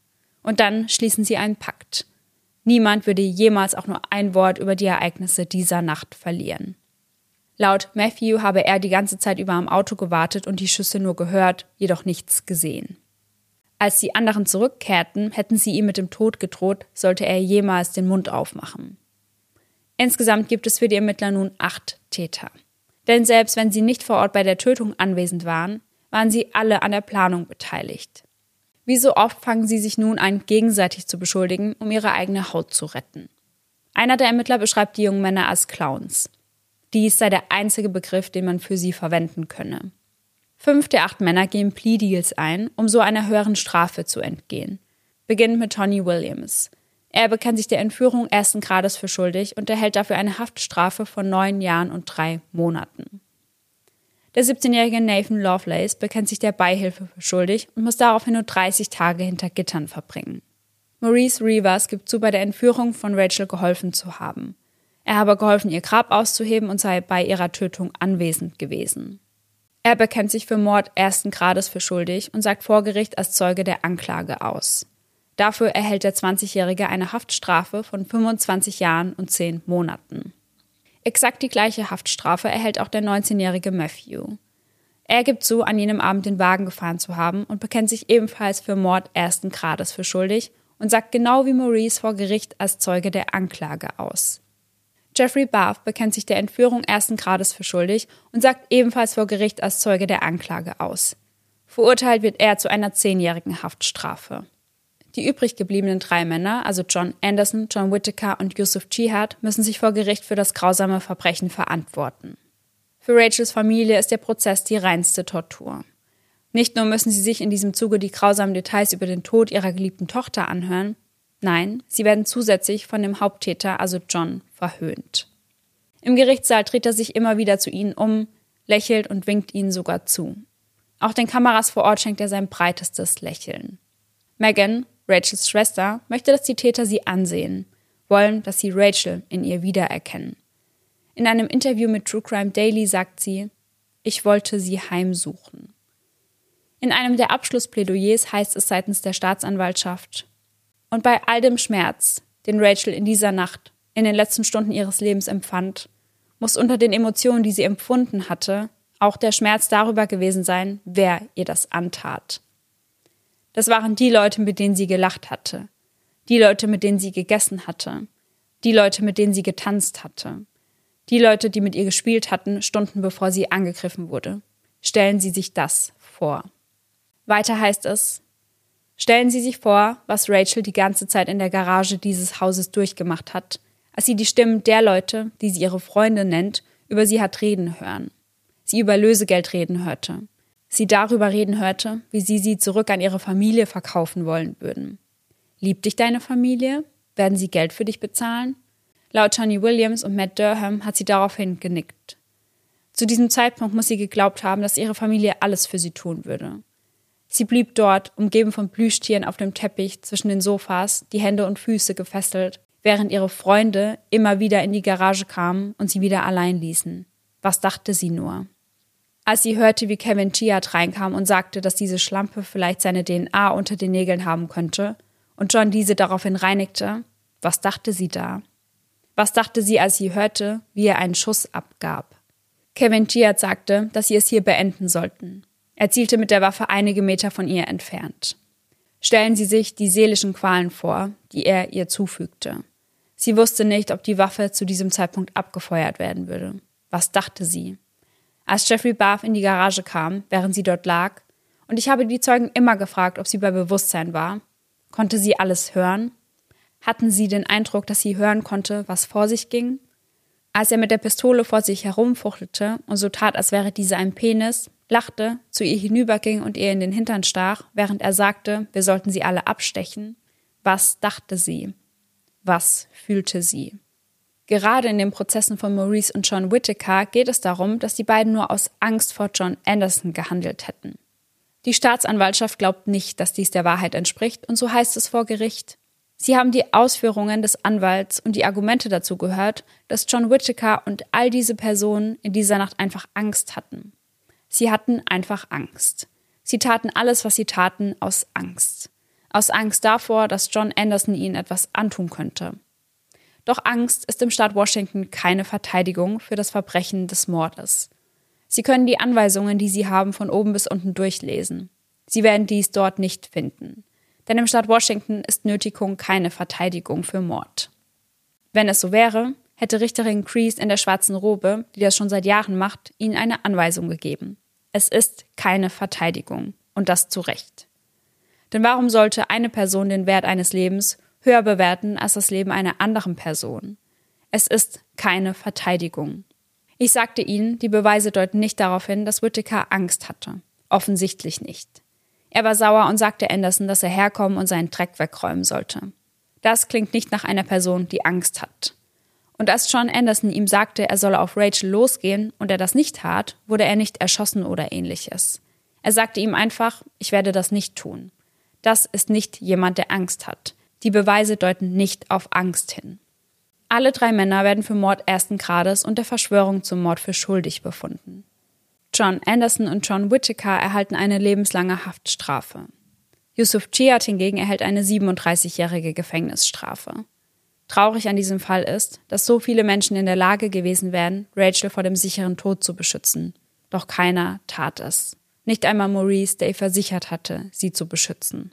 Und dann schließen sie einen Pakt. Niemand würde jemals auch nur ein Wort über die Ereignisse dieser Nacht verlieren. Laut Matthew habe er die ganze Zeit über am Auto gewartet und die Schüsse nur gehört, jedoch nichts gesehen. Als die anderen zurückkehrten, hätten sie ihm mit dem Tod gedroht, sollte er jemals den Mund aufmachen. Insgesamt gibt es für die Ermittler nun 8 Täter. Denn selbst wenn sie nicht vor Ort bei der Tötung anwesend waren, waren sie alle an der Planung beteiligt. Wie so oft fangen sie sich nun an, gegenseitig zu beschuldigen, um ihre eigene Haut zu retten. Einer der Ermittler beschreibt die jungen Männer als Clowns. Dies sei der einzige Begriff, den man für sie verwenden könne. 5 der 8 Männer gehen Plea Deals ein, um so einer höheren Strafe zu entgehen. Beginnend mit Tony Williams. Er bekennt sich der Entführung 1. Grades für schuldig und erhält dafür eine Haftstrafe von 9 Jahren und 3 Monaten. Der 17-jährige Nathan Lovelace bekennt sich der Beihilfe für schuldig und muss daraufhin nur 30 Tage hinter Gittern verbringen. Maurice Rivers gibt zu, bei der Entführung von Rachel geholfen zu haben. Er habe geholfen, ihr Grab auszuheben und sei bei ihrer Tötung anwesend gewesen. Er bekennt sich für Mord 1. Grades für schuldig und sagt vor Gericht als Zeuge der Anklage aus. Dafür erhält der 20-Jährige eine Haftstrafe von 25 Jahren und 10 Monaten. Exakt die gleiche Haftstrafe erhält auch der 19-jährige Matthew. Er gibt zu, an jenem Abend den Wagen gefahren zu haben und bekennt sich ebenfalls für Mord 1. Grades für schuldig und sagt genau wie Maurice vor Gericht als Zeuge der Anklage aus. Jeffrey Barth bekennt sich der Entführung 1. Grades für schuldig und sagt ebenfalls vor Gericht als Zeuge der Anklage aus. Verurteilt wird er zu einer 10-jährigen Haftstrafe. Die übrig gebliebenen 3 Männer, also John Anderson, John Whittaker und Yusuf Jihad, müssen sich vor Gericht für das grausame Verbrechen verantworten. Für Rachels Familie ist der Prozess die reinste Tortur. Nicht nur müssen sie sich in diesem Zuge die grausamen Details über den Tod ihrer geliebten Tochter anhören, nein, sie werden zusätzlich von dem Haupttäter, also John, verhöhnt. Im Gerichtssaal dreht er sich immer wieder zu ihnen um, lächelt und winkt ihnen sogar zu. Auch den Kameras vor Ort schenkt er sein breitestes Lächeln. Megan, Rachels Schwester, möchte, dass die Täter sie ansehen, wollen, dass sie Rachel in ihr wiedererkennen. In einem Interview mit True Crime Daily sagt sie, ich wollte sie heimsuchen. In einem der Abschlussplädoyers heißt es seitens der Staatsanwaltschaft, und bei all dem Schmerz, den Rachel in dieser Nacht, in den letzten Stunden ihres Lebens empfand, muss unter den Emotionen, die sie empfunden hatte, auch der Schmerz darüber gewesen sein, wer ihr das antat. Das waren die Leute, mit denen sie gelacht hatte, die Leute, mit denen sie gegessen hatte, die Leute, mit denen sie getanzt hatte, die Leute, die mit ihr gespielt hatten, Stunden bevor sie angegriffen wurde. Stellen Sie sich das vor. Weiter heißt es, stellen Sie sich vor, was Rachel die ganze Zeit in der Garage dieses Hauses durchgemacht hat, als sie die Stimmen der Leute, die sie ihre Freunde nennt, über sie hat reden hören. Sie über Lösegeld reden hörte. Sie darüber reden hörte, wie sie zurück an ihre Familie verkaufen wollen würden. Liebt dich deine Familie? Werden sie Geld für dich bezahlen? Laut Tony Williams und Matt Durham hat sie daraufhin genickt. Zu diesem Zeitpunkt muss sie geglaubt haben, dass ihre Familie alles für sie tun würde. Sie blieb dort, umgeben von Plüschtieren auf dem Teppich zwischen den Sofas, die Hände und Füße gefesselt, während ihre Freunde immer wieder in die Garage kamen und sie wieder allein ließen. Was dachte sie nur? Als sie hörte, wie Kevin Jihad reinkam und sagte, dass diese Schlampe vielleicht seine DNA unter den Nägeln haben könnte und John diese daraufhin reinigte, was dachte sie da? Was dachte sie, als sie hörte, wie er einen Schuss abgab? Kevin Jihad sagte, dass sie es hier beenden sollten. Er zielte mit der Waffe einige Meter von ihr entfernt. Stellen Sie sich die seelischen Qualen vor, die er ihr zufügte. Sie wusste nicht, ob die Waffe zu diesem Zeitpunkt abgefeuert werden würde. Was dachte sie? Als Jeffrey Barth in die Garage kam, während sie dort lag, und ich habe die Zeugen immer gefragt, ob sie bei Bewusstsein war, konnte sie alles hören? Hatten sie den Eindruck, dass sie hören konnte, was vor sich ging? Als er mit der Pistole vor sich herumfuchtelte und so tat, als wäre diese ein Penis, lachte, zu ihr hinüberging und ihr in den Hintern stach, während er sagte, wir sollten sie alle abstechen, was dachte sie? Was fühlte sie? Gerade in den Prozessen von Maurice und John Whittaker geht es darum, dass die beiden nur aus Angst vor John Anderson gehandelt hätten. Die Staatsanwaltschaft glaubt nicht, dass dies der Wahrheit entspricht, und so heißt es vor Gericht. Sie haben die Ausführungen des Anwalts und die Argumente dazu gehört, dass John Whittaker und all diese Personen in dieser Nacht einfach Angst hatten. Sie hatten einfach Angst. Sie taten alles, was sie taten, aus Angst. aus Angst davor, dass John Anderson ihnen etwas antun könnte. Doch Angst ist im Staat Washington keine Verteidigung für das Verbrechen des Mordes. Sie können die Anweisungen, die sie haben, von oben bis unten durchlesen. Sie werden dies dort nicht finden. Denn im Staat Washington ist Nötigung keine Verteidigung für Mord. Wenn es so wäre, hätte Richterin Crease in der schwarzen Robe, die das schon seit Jahren macht, ihnen eine Anweisung gegeben. Es ist keine Verteidigung. Und das zu Recht. Denn warum sollte eine Person den Wert eines Lebens höher bewerten als das Leben einer anderen Person? Es ist keine Verteidigung. Ich sagte Ihnen, die Beweise deuten nicht darauf hin, dass Whittaker Angst hatte. Offensichtlich nicht. Er war sauer und sagte Anderson, dass er herkommen und seinen Dreck wegräumen sollte. Das klingt nicht nach einer Person, die Angst hat. Und als John Anderson ihm sagte, er solle auf Rachel losgehen und er das nicht tat, wurde er nicht erschossen oder ähnliches. Er sagte ihm einfach, ich werde das nicht tun. Das ist nicht jemand, der Angst hat. Die Beweise deuten nicht auf Angst hin. Alle 3 Männer werden für Mord ersten Grades und der Verschwörung zum Mord für schuldig befunden. John Anderson und John Whittaker erhalten eine lebenslange Haftstrafe. Yusuf Cihat hingegen erhält eine 37-jährige Gefängnisstrafe. Traurig an diesem Fall ist, dass so viele Menschen in der Lage gewesen wären, Rachel vor dem sicheren Tod zu beschützen. Doch keiner tat es. Nicht einmal Maurice, der ihr versichert hatte, sie zu beschützen.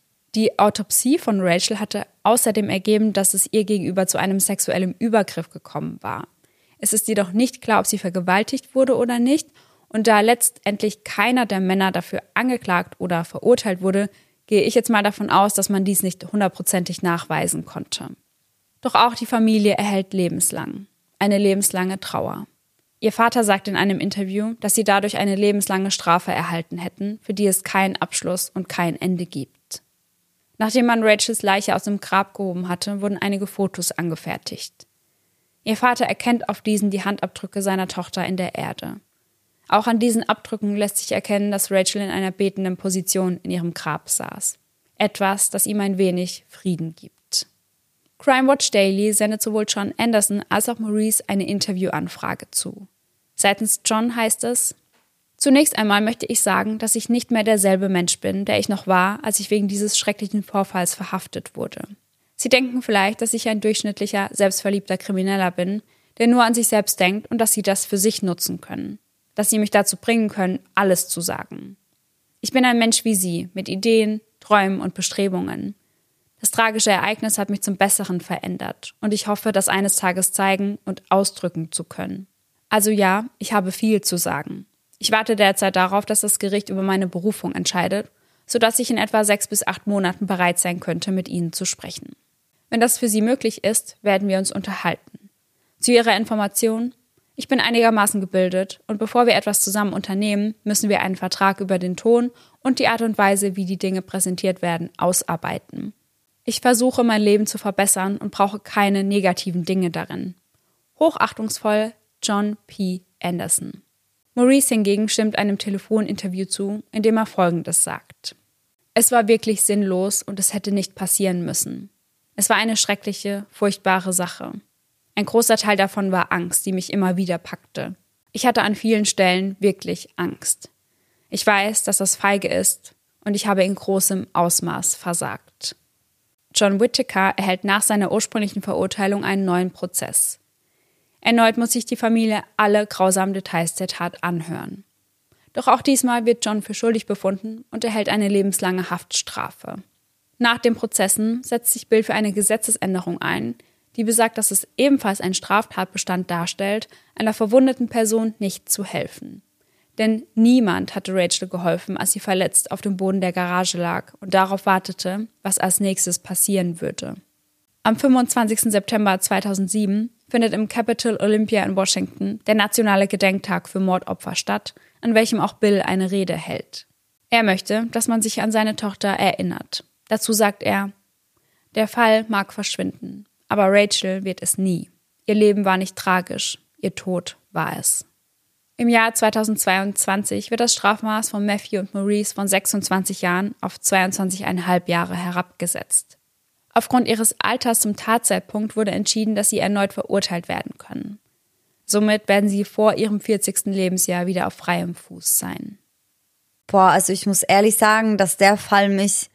Die Autopsie von Rachel hatte außerdem ergeben, dass es ihr gegenüber zu einem sexuellen Übergriff gekommen war. Es ist jedoch nicht klar, ob sie vergewaltigt wurde oder nicht, und da letztendlich keiner der Männer dafür angeklagt oder verurteilt wurde, gehe ich jetzt mal davon aus, dass man dies nicht 100%ig nachweisen konnte. Doch auch die Familie erhält lebenslang. Eine lebenslange Trauer. Ihr Vater sagt in einem Interview, dass sie dadurch eine lebenslange Strafe erhalten hätten, für die es keinen Abschluss und kein Ende gibt. Nachdem man Rachels Leiche aus dem Grab gehoben hatte, wurden einige Fotos angefertigt. Ihr Vater erkennt auf diesen die Handabdrücke seiner Tochter in der Erde. Auch an diesen Abdrücken lässt sich erkennen, dass Rachel in einer betenden Position in ihrem Grab saß. Etwas, das ihm ein wenig Frieden gibt. Crime Watch Daily sendet sowohl John Anderson als auch Maurice eine Interviewanfrage zu. Seitens John heißt es: Zunächst einmal möchte ich sagen, dass ich nicht mehr derselbe Mensch bin, der ich noch war, als ich wegen dieses schrecklichen Vorfalls verhaftet wurde. Sie denken vielleicht, dass ich ein durchschnittlicher, selbstverliebter Krimineller bin, der nur an sich selbst denkt und dass sie das für sich nutzen können. Dass sie mich dazu bringen können, alles zu sagen. Ich bin ein Mensch wie Sie, mit Ideen, Träumen und Bestrebungen. Das tragische Ereignis hat mich zum Besseren verändert und ich hoffe, das eines Tages zeigen und ausdrücken zu können. Also ja, ich habe viel zu sagen. Ich warte derzeit darauf, dass das Gericht über meine Berufung entscheidet, sodass ich in etwa 6 bis 8 Monaten bereit sein könnte, mit Ihnen zu sprechen. Wenn das für Sie möglich ist, werden wir uns unterhalten. Zu Ihrer Information: Ich bin einigermaßen gebildet und bevor wir etwas zusammen unternehmen, müssen wir einen Vertrag über den Ton und die Art und Weise, wie die Dinge präsentiert werden, ausarbeiten. Ich versuche, mein Leben zu verbessern und brauche keine negativen Dinge darin. Hochachtungsvoll, John P. Anderson. Maurice hingegen stimmt einem Telefoninterview zu, in dem er Folgendes sagt: Es war wirklich sinnlos und es hätte nicht passieren müssen. Es war eine schreckliche, furchtbare Sache. Ein großer Teil davon war Angst, die mich immer wieder packte. Ich hatte an vielen Stellen wirklich Angst. Ich weiß, dass das feige ist und ich habe in großem Ausmaß versagt. John Whittaker erhält nach seiner ursprünglichen Verurteilung einen neuen Prozess. Erneut muss sich die Familie alle grausamen Details der Tat anhören. Doch auch diesmal wird John für schuldig befunden und erhält eine lebenslange Haftstrafe. Nach den Prozessen setzt sich Bill für eine Gesetzesänderung ein, die besagt, dass es ebenfalls einen Straftatbestand darstellt, einer verwundeten Person nicht zu helfen. Denn niemand hatte Rachel geholfen, als sie verletzt auf dem Boden der Garage lag und darauf wartete, was als nächstes passieren würde. Am 25. September 2007 findet im Capitol Olympia in Washington der nationale Gedenktag für Mordopfer statt, an welchem auch Bill eine Rede hält. Er möchte, dass man sich an seine Tochter erinnert. Dazu sagt er: Der Fall mag verschwinden, aber Rachel wird es nie. Ihr Leben war nicht tragisch, ihr Tod war es. Im Jahr 2022 wird das Strafmaß von Matthew und Maurice von 26 Jahren auf 22,5 Jahre herabgesetzt. Aufgrund ihres Alters zum Tatzeitpunkt wurde entschieden, dass sie erneut verurteilt werden können. Somit werden sie vor ihrem 40. Lebensjahr wieder auf freiem Fuß sein. Also ich muss ehrlich sagen, dass der Fall mich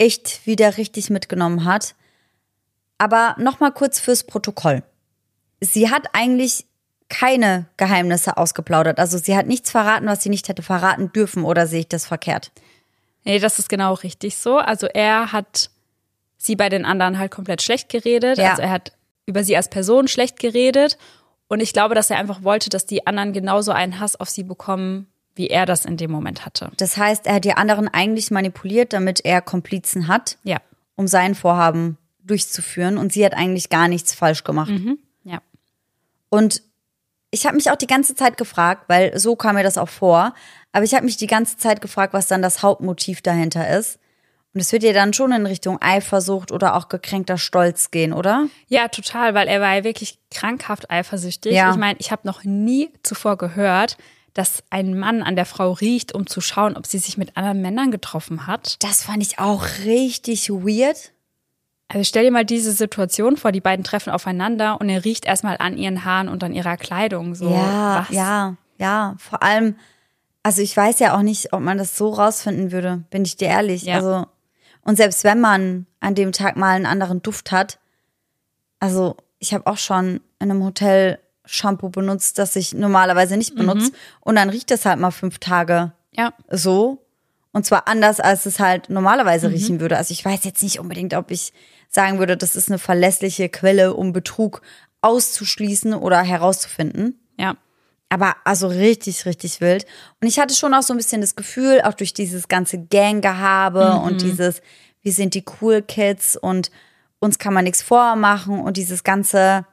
echt wieder richtig mitgenommen hat. Aber nochmal kurz fürs Protokoll. Sie hat eigentlich keine Geheimnisse ausgeplaudert. Also sie hat nichts verraten, was sie nicht hätte verraten dürfen, oder sehe ich das verkehrt? Nee, das ist genau richtig so. Also er hat sie bei den anderen halt komplett schlecht geredet. Ja. Also er hat über sie als Person schlecht geredet. Und ich glaube, dass er einfach wollte, dass die anderen genauso einen Hass auf sie bekommen, wie er das in dem Moment hatte. Das heißt, er hat die anderen eigentlich manipuliert, damit er Komplizen hat, Ja. um sein Vorhaben durchzuführen. Und sie hat eigentlich gar nichts falsch gemacht. Ja. Und ich habe mich auch die ganze Zeit gefragt, weil so kam mir das auch vor, aber ich habe mich die ganze Zeit gefragt, was dann das Hauptmotiv dahinter ist. Und es wird ja dann schon in Richtung Eifersucht oder auch gekränkter Stolz gehen, oder? Ja, total, weil er war ja wirklich krankhaft eifersüchtig. Ja. Ich meine, ich habe noch nie zuvor gehört, dass ein Mann an der Frau riecht, um zu schauen, ob sie sich mit anderen Männern getroffen hat. Das fand ich auch richtig weird. Also stell dir mal diese Situation vor, die beiden treffen aufeinander und er riecht erstmal an ihren Haaren und an ihrer Kleidung. So, Ja, was? ja. Vor allem, also ich weiß ja auch nicht, ob man das so rausfinden würde, bin ich dir ehrlich. Ja. Also, und selbst wenn man an dem Tag mal einen anderen Duft hat, also ich habe auch schon in einem Hotel Shampoo benutzt, das ich normalerweise nicht benutze. Und dann riecht es halt mal 5 Tage Ja. so. Und zwar anders, als es halt normalerweise riechen würde. Also ich weiß jetzt nicht unbedingt, ob ich sagen würde, das ist eine verlässliche Quelle, um Betrug auszuschließen oder herauszufinden. Ja. Aber also richtig, richtig wild. Und ich hatte schon auch so ein bisschen das Gefühl, auch durch dieses ganze Ganggehabe und dieses, wir sind die Cool Kids und uns kann man nichts vormachen und dieses ganze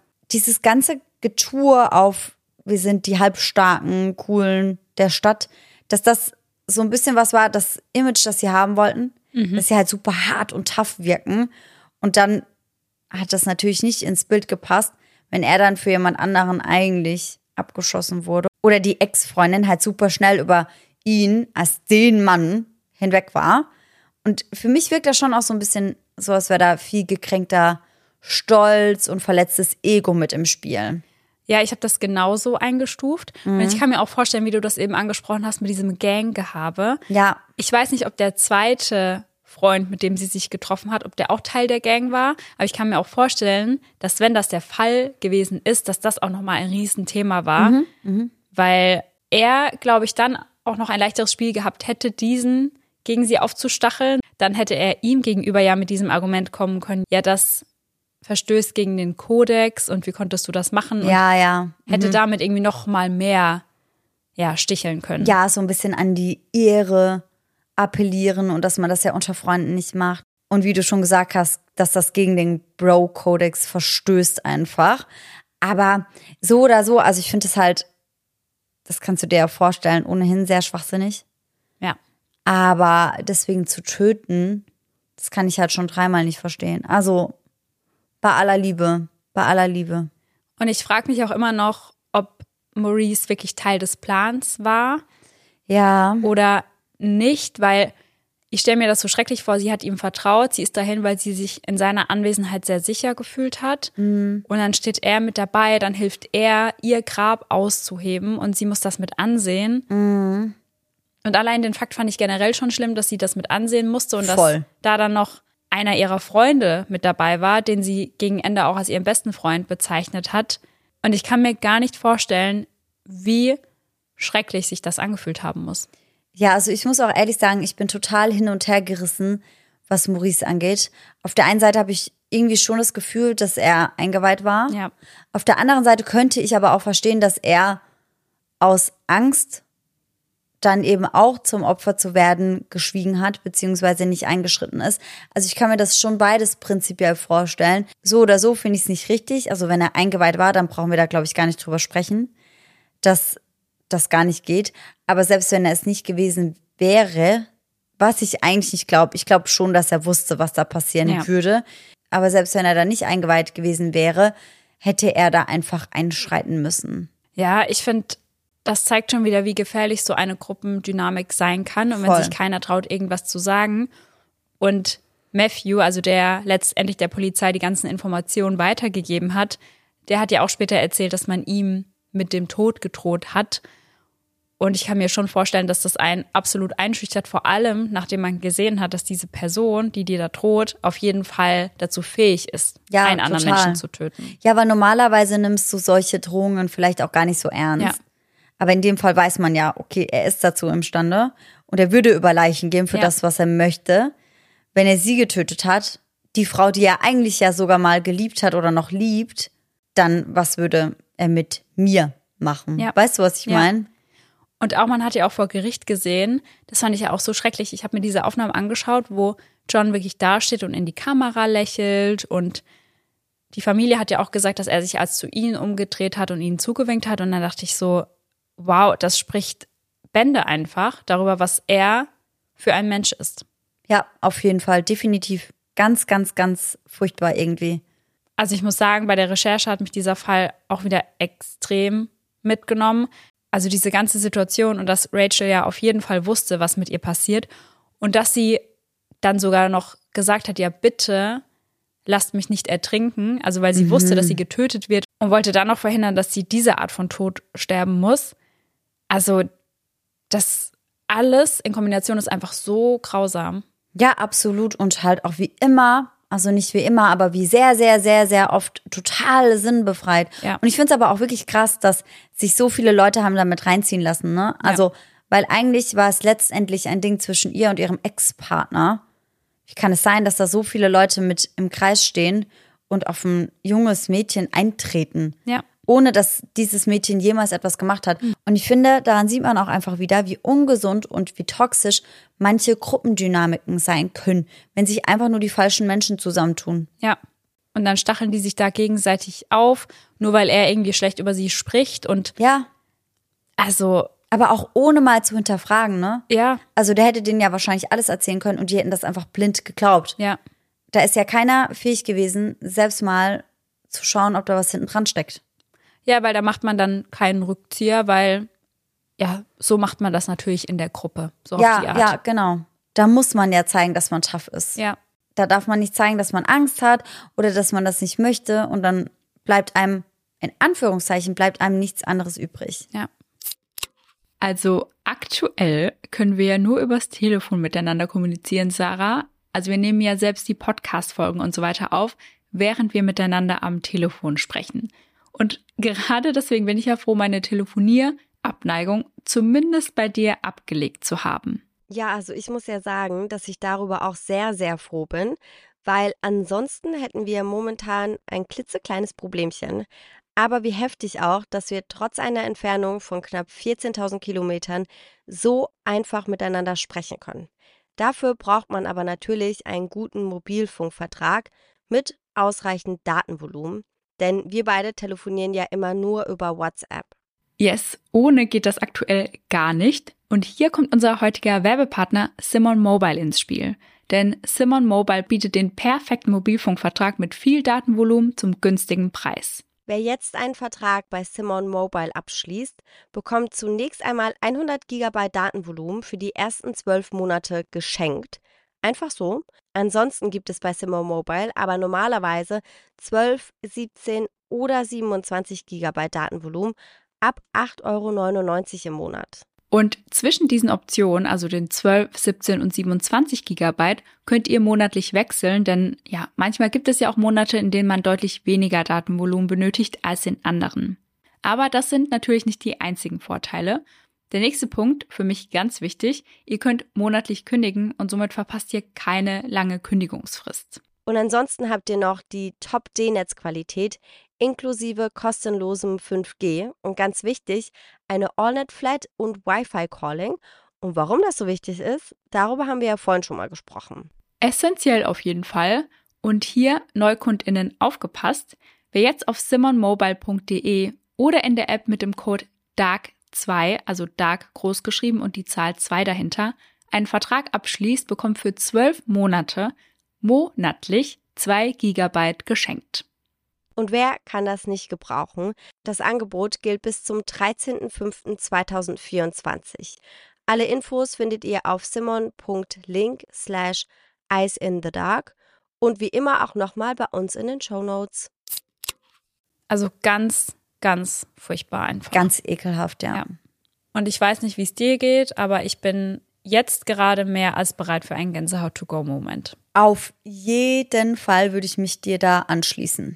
Getue auf, wir sind die halbstarken, coolen der Stadt, dass das so ein bisschen was war, das Image, das sie haben wollten, dass sie halt super hart und tough wirken. Und dann hat das natürlich nicht ins Bild gepasst, wenn er dann für jemand anderen eigentlich abgeschossen wurde. Oder die Ex-Freundin halt super schnell über ihn als den Mann hinweg war. Und für mich wirkt das schon auch so ein bisschen so, als wäre da viel gekränkter Stolz und verletztes Ego mit im Spiel. Ja, ich habe das genauso eingestuft. Und ich kann mir auch vorstellen, wie du das eben angesprochen hast mit diesem Ganggehabe. Ja, Ich weiß nicht, ob der zweite Freund, mit dem sie sich getroffen hat, ob der auch Teil der Gang war. Aber ich kann mir auch vorstellen, dass wenn das der Fall gewesen ist, dass das auch nochmal ein Riesenthema war. Weil er, glaube ich, dann auch noch ein leichteres Spiel gehabt hätte, diesen gegen sie aufzustacheln. Dann hätte er ihm gegenüber ja mit diesem Argument kommen können, ja, das verstößt gegen den Kodex und wie konntest du das machen? Und ja. hätte damit irgendwie noch mal mehr sticheln können. Ja, so ein bisschen an die Ehre appellieren und dass man das ja unter Freunden nicht macht. Und wie du schon gesagt hast, dass das gegen den Bro-Kodex verstößt einfach. Aber so oder so, also ich finde es halt, das kannst du dir ja vorstellen, ohnehin sehr schwachsinnig. Ja. Aber deswegen zu töten, das kann ich halt schon 3-mal nicht verstehen. Also bei aller Liebe. Und ich frage mich auch immer noch, ob Maurice wirklich Teil des Plans war Ja. oder nicht, weil ich stelle mir das so schrecklich vor, sie hat ihm vertraut, sie ist dahin, weil sie sich in seiner Anwesenheit sehr sicher gefühlt hat. Und dann steht er mit dabei, dann hilft er, ihr Grab auszuheben und sie muss das mit ansehen. Und allein den Fakt fand ich generell schon schlimm, dass sie das mit ansehen musste und Voll. dass da dann noch einer ihrer Freunde mit dabei war, den sie gegen Ende auch als ihren besten Freund bezeichnet hat. Und ich kann mir gar nicht vorstellen, wie schrecklich sich das angefühlt haben muss. Ja, also ich muss auch ehrlich sagen, ich bin total hin und her gerissen, was Maurice angeht. Auf der einen Seite habe ich irgendwie schon das Gefühl, dass er eingeweiht war. Ja. Auf der anderen Seite könnte ich aber auch verstehen, dass er aus Angst dann eben auch zum Opfer zu werden geschwiegen hat, beziehungsweise nicht eingeschritten ist. Also ich kann mir das schon beides prinzipiell vorstellen. So oder so finde ich es nicht richtig. Also wenn er eingeweiht war, dann brauchen wir da, glaube ich, gar nicht drüber sprechen, dass das gar nicht geht. Aber selbst wenn er es nicht gewesen wäre, was ich eigentlich nicht glaube, ich glaube schon, dass er wusste, was da passieren würde. Aber selbst wenn er da nicht eingeweiht gewesen wäre, hätte er da einfach einschreiten müssen. Ja, ich finde, das zeigt schon wieder, wie gefährlich so eine Gruppendynamik sein kann. Und Voll. wenn sich keiner traut, irgendwas zu sagen. Und Matthew, also der letztendlich der Polizei die ganzen Informationen weitergegeben hat, der hat ja auch später erzählt, dass man ihm mit dem Tod gedroht hat. Und ich kann mir schon vorstellen, dass das einen absolut einschüchtert, vor allem nachdem man gesehen hat, dass diese Person, die dir da droht, auf jeden Fall dazu fähig ist, einen anderen Menschen zu töten. Ja, aber normalerweise nimmst du solche Drohungen vielleicht auch gar nicht so ernst. Ja. Aber in dem Fall weiß man ja, okay, er ist dazu imstande und er würde über Leichen gehen für das, was er möchte. Wenn er sie getötet hat, die Frau, die er eigentlich ja sogar mal geliebt hat oder noch liebt, dann was würde er mit mir machen? Ja. Weißt du, was ich meine? Und auch, man hat ja auch vor Gericht gesehen, das fand ich ja auch so schrecklich. Ich habe mir diese Aufnahmen angeschaut, wo John wirklich dasteht und in die Kamera lächelt. Und die Familie hat ja auch gesagt, dass er sich als zu ihnen umgedreht hat und ihnen zugewinkt hat. Und dann dachte ich so, wow, das spricht Bände einfach darüber, was er für ein Mensch ist. Ja, auf jeden Fall, definitiv. Ganz, ganz, ganz furchtbar irgendwie. Also ich muss sagen, bei der Recherche hat mich dieser Fall auch wieder extrem mitgenommen. Also diese ganze Situation und dass Rachel ja auf jeden Fall wusste, was mit ihr passiert und dass sie dann sogar noch gesagt hat, ja bitte lasst mich nicht ertrinken, also weil sie wusste, dass sie getötet wird und wollte dann noch verhindern, dass sie diese Art von Tod sterben muss. Also das alles in Kombination ist einfach so grausam. Ja, absolut und halt auch wie immer, also nicht wie immer, aber wie sehr, sehr, sehr, sehr oft total sinnbefreit. Ja. Und ich finde es aber auch wirklich krass, dass sich so viele Leute haben damit reinziehen lassen, ne? Also, weil eigentlich war es letztendlich ein Ding zwischen ihr und ihrem Ex-Partner. Wie kann es sein, dass da so viele Leute mit im Kreis stehen und auf ein junges Mädchen eintreten? Ja. Ohne dass dieses Mädchen jemals etwas gemacht hat. Und ich finde, daran sieht man auch einfach wieder, wie ungesund und wie toxisch manche Gruppendynamiken sein können, wenn sich einfach nur die falschen Menschen zusammentun. Ja, und dann stacheln die sich da gegenseitig auf, nur weil er irgendwie schlecht über sie spricht. Und ja, also, aber auch ohne mal zu hinterfragen, ne? Ja. Also der hätte denen ja wahrscheinlich alles erzählen können und die hätten das einfach blind geglaubt. Ja. Da ist ja keiner fähig gewesen, selbst mal zu schauen, ob da was hinten dran steckt. Ja, weil da macht man dann keinen Rückzieher, weil, ja, so macht man das natürlich in der Gruppe. So auf die Art. Ja, genau. Da muss man ja zeigen, dass man tough ist. Ja. Da darf man nicht zeigen, dass man Angst hat oder dass man das nicht möchte und dann bleibt einem, in Anführungszeichen, bleibt einem nichts anderes übrig. Ja. Also aktuell können wir ja nur übers Telefon miteinander kommunizieren, Sarah. Also wir nehmen ja selbst die Podcast-Folgen und so weiter auf, während wir miteinander am Telefon sprechen. Und gerade deswegen bin ich ja froh, meine Telefonierabneigung zumindest bei dir abgelegt zu haben. Ja, also ich muss ja sagen, dass ich darüber auch sehr, sehr froh bin, weil ansonsten hätten wir momentan ein klitzekleines Problemchen. Aber wie heftig auch, dass wir trotz einer Entfernung von knapp 14.000 Kilometern so einfach miteinander sprechen können. Dafür braucht man aber natürlich einen guten Mobilfunkvertrag mit ausreichend Datenvolumen. Denn wir beide telefonieren ja immer nur über WhatsApp. Yes, ohne geht das aktuell gar nicht. Und hier kommt unser heutiger Werbepartner Simon Mobile ins Spiel. Denn Simon Mobile bietet den perfekten Mobilfunkvertrag mit viel Datenvolumen zum günstigen Preis. Wer jetzt einen Vertrag bei Simon Mobile abschließt, bekommt zunächst einmal 100 GB Datenvolumen für die ersten 12 Monate geschenkt. Einfach so. Ansonsten gibt es bei Simon Mobile aber normalerweise 12, 17 oder 27 GB Datenvolumen ab 8,99 € im Monat. Und zwischen diesen Optionen, also den 12, 17 und 27 GB, könnt ihr monatlich wechseln, denn ja, manchmal gibt es ja auch Monate, in denen man deutlich weniger Datenvolumen benötigt als in anderen. Aber das sind natürlich nicht die einzigen Vorteile. Der nächste Punkt, für mich ganz wichtig, ihr könnt monatlich kündigen und somit verpasst ihr keine lange Kündigungsfrist. Und ansonsten habt ihr noch die Top-D-Netzqualität inklusive kostenlosem 5G und ganz wichtig, eine AllNet-Flat und Wi-Fi-Calling. Und warum das so wichtig ist, darüber haben wir ja vorhin schon mal gesprochen. Essentiell auf jeden Fall. Und hier NeukundInnen aufgepasst, wer jetzt auf simonmobile.de oder in der App mit dem Code DARK2, also DARK groß geschrieben und die Zahl 2 dahinter, einen Vertrag abschließt, bekommt für 12 Monate monatlich 2 GB geschenkt. Und wer kann das nicht gebrauchen? Das Angebot gilt bis zum 13.05.2024. Alle Infos findet ihr auf simon.link/eyes-in-the-dark und wie immer auch nochmal bei uns in den Shownotes. Also ganz, ganz furchtbar einfach. Ganz ekelhaft, ja. Und ich weiß nicht, wie es dir geht, aber ich bin jetzt gerade mehr als bereit für einen Gänsehaut-to-go-Moment. Auf jeden Fall würde ich mich dir da anschließen.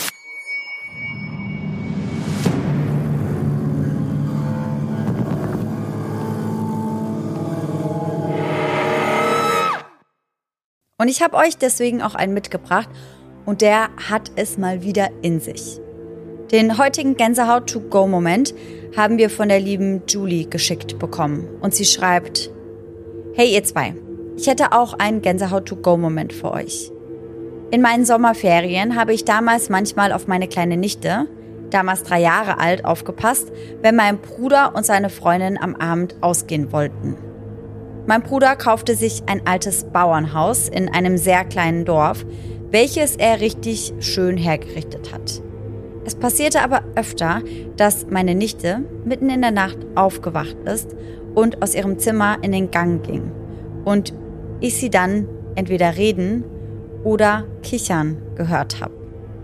Und ich habe euch deswegen auch einen mitgebracht und der hat es mal wieder in sich. Den heutigen Gänsehaut-to-go-Moment haben wir von der lieben Julie geschickt bekommen. Und sie schreibt: Hey ihr zwei, ich hätte auch einen Gänsehaut-to-go-Moment für euch. In meinen Sommerferien habe ich damals manchmal auf meine kleine Nichte, damals 3 Jahre alt, aufgepasst, wenn mein Bruder und seine Freundin am Abend ausgehen wollten. Mein Bruder kaufte sich ein altes Bauernhaus in einem sehr kleinen Dorf, welches er richtig schön hergerichtet hat. Es passierte aber öfter, dass meine Nichte mitten in der Nacht aufgewacht ist und aus ihrem Zimmer in den Gang ging und ich sie dann entweder reden oder kichern gehört habe.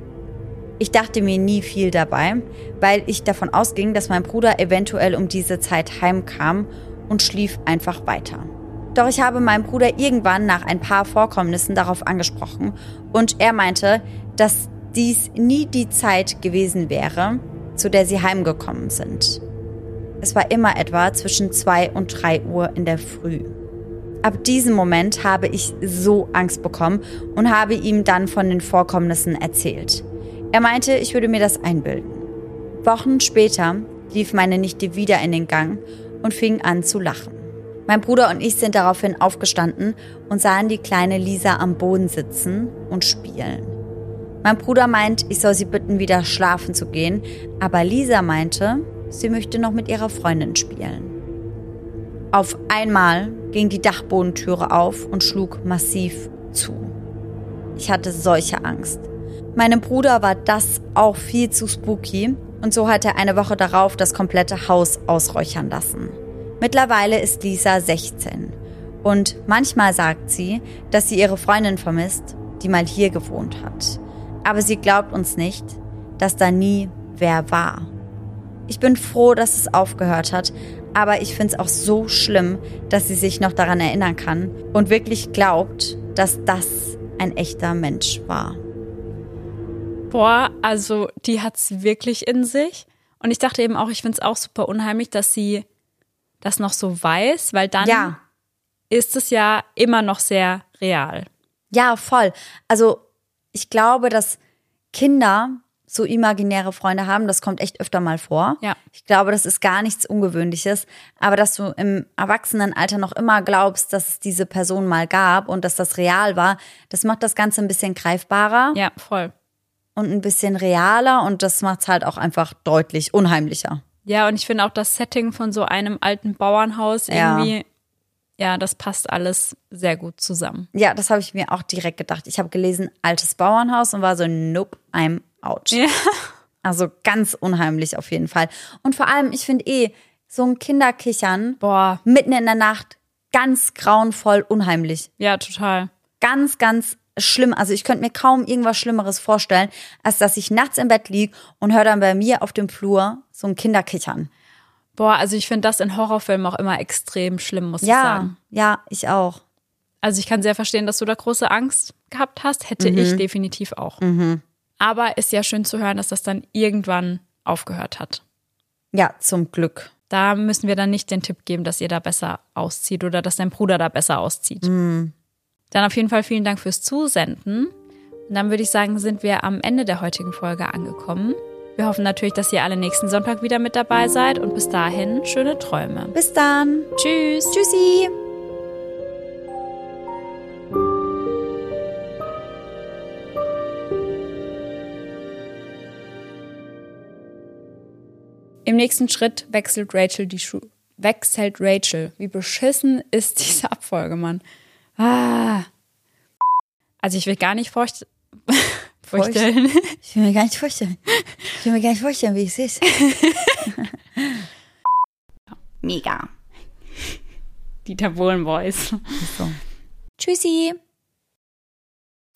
Ich dachte mir nie viel dabei, weil ich davon ausging, dass mein Bruder eventuell um diese Zeit heimkam und schlief einfach weiter. Doch ich habe meinen Bruder irgendwann nach ein paar Vorkommnissen darauf angesprochen und er meinte, dass dies nie die Zeit gewesen wäre, zu der sie heimgekommen sind. Es war immer etwa zwischen 2 und 3 Uhr in der Früh. Ab diesem Moment habe ich so Angst bekommen und habe ihm dann von den Vorkommnissen erzählt. Er meinte, ich würde mir das einbilden. Wochen später lief meine Nichte wieder in den Gang und fing an zu lachen. Mein Bruder und ich sind daraufhin aufgestanden und sahen die kleine Lisa am Boden sitzen und spielen. Mein Bruder meint, ich soll sie bitten, wieder schlafen zu gehen, aber Lisa meinte, sie möchte noch mit ihrer Freundin spielen. Auf einmal ging die Dachbodentüre auf und schlug massiv zu. Ich hatte solche Angst. Meinem Bruder war das auch viel zu spooky und so hat er eine Woche darauf das komplette Haus ausräuchern lassen. Mittlerweile ist Lisa 16 und manchmal sagt sie, dass sie ihre Freundin vermisst, die mal hier gewohnt hat. Aber sie glaubt uns nicht, dass da nie wer war. Ich bin froh, dass es aufgehört hat, aber ich finde es auch so schlimm, dass sie sich noch daran erinnern kann und wirklich glaubt, dass das ein echter Mensch war. Boah, also die hat's wirklich in sich. Und ich dachte eben auch, ich finde es auch super unheimlich, dass sie das noch so weiß, weil dann ist es ja immer noch sehr real. Ja, voll. Also ich glaube, dass Kinder so imaginäre Freunde haben, das kommt echt öfter mal vor. Ja. Ich glaube, das ist gar nichts Ungewöhnliches. Aber dass du im Erwachsenenalter noch immer glaubst, dass es diese Person mal gab und dass das real war, das macht das Ganze ein bisschen greifbarer. Ja, voll. Und ein bisschen realer und das macht es halt auch einfach deutlich unheimlicher. Ja, und ich finde auch das Setting von so einem alten Bauernhaus irgendwie, ja, das passt alles sehr gut zusammen. Ja, das habe ich mir auch direkt gedacht. Ich habe gelesen, altes Bauernhaus und war so, nope, I'm out. Ja. Also ganz unheimlich auf jeden Fall. Und vor allem, ich finde so ein Kinderkichern mitten in der Nacht ganz grauenvoll unheimlich. Ja, total. Ganz, ganz schlimm. Also ich könnte mir kaum irgendwas Schlimmeres vorstellen, als dass ich nachts im Bett liege und höre dann bei mir auf dem Flur so ein Kinderkichern. Boah, also ich finde das in Horrorfilmen auch immer extrem schlimm, muss ich sagen. Ja, ich auch. Also ich kann sehr verstehen, dass du da große Angst gehabt hast. Hätte ich definitiv auch. Aber ist ja schön zu hören, dass das dann irgendwann aufgehört hat. Ja, zum Glück. Da müssen wir dann nicht den Tipp geben, dass ihr da besser auszieht oder dass dein Bruder da besser auszieht. Dann auf jeden Fall vielen Dank fürs Zusenden. Und dann würde ich sagen, sind wir am Ende der heutigen Folge angekommen. Wir hoffen natürlich, dass ihr alle nächsten Sonntag wieder mit dabei seid und bis dahin schöne Träume. Bis dann. Tschüss. Tschüssi. Im nächsten Schritt wechselt Rachel die Schuhe. Wie beschissen ist diese Abfolge, Mann. Also ich will gar nicht vorstellen. Ich will mir gar nicht vorstellen. Wie es ist. Mega. Dieter Bohlen Voice. So. Tschüssi.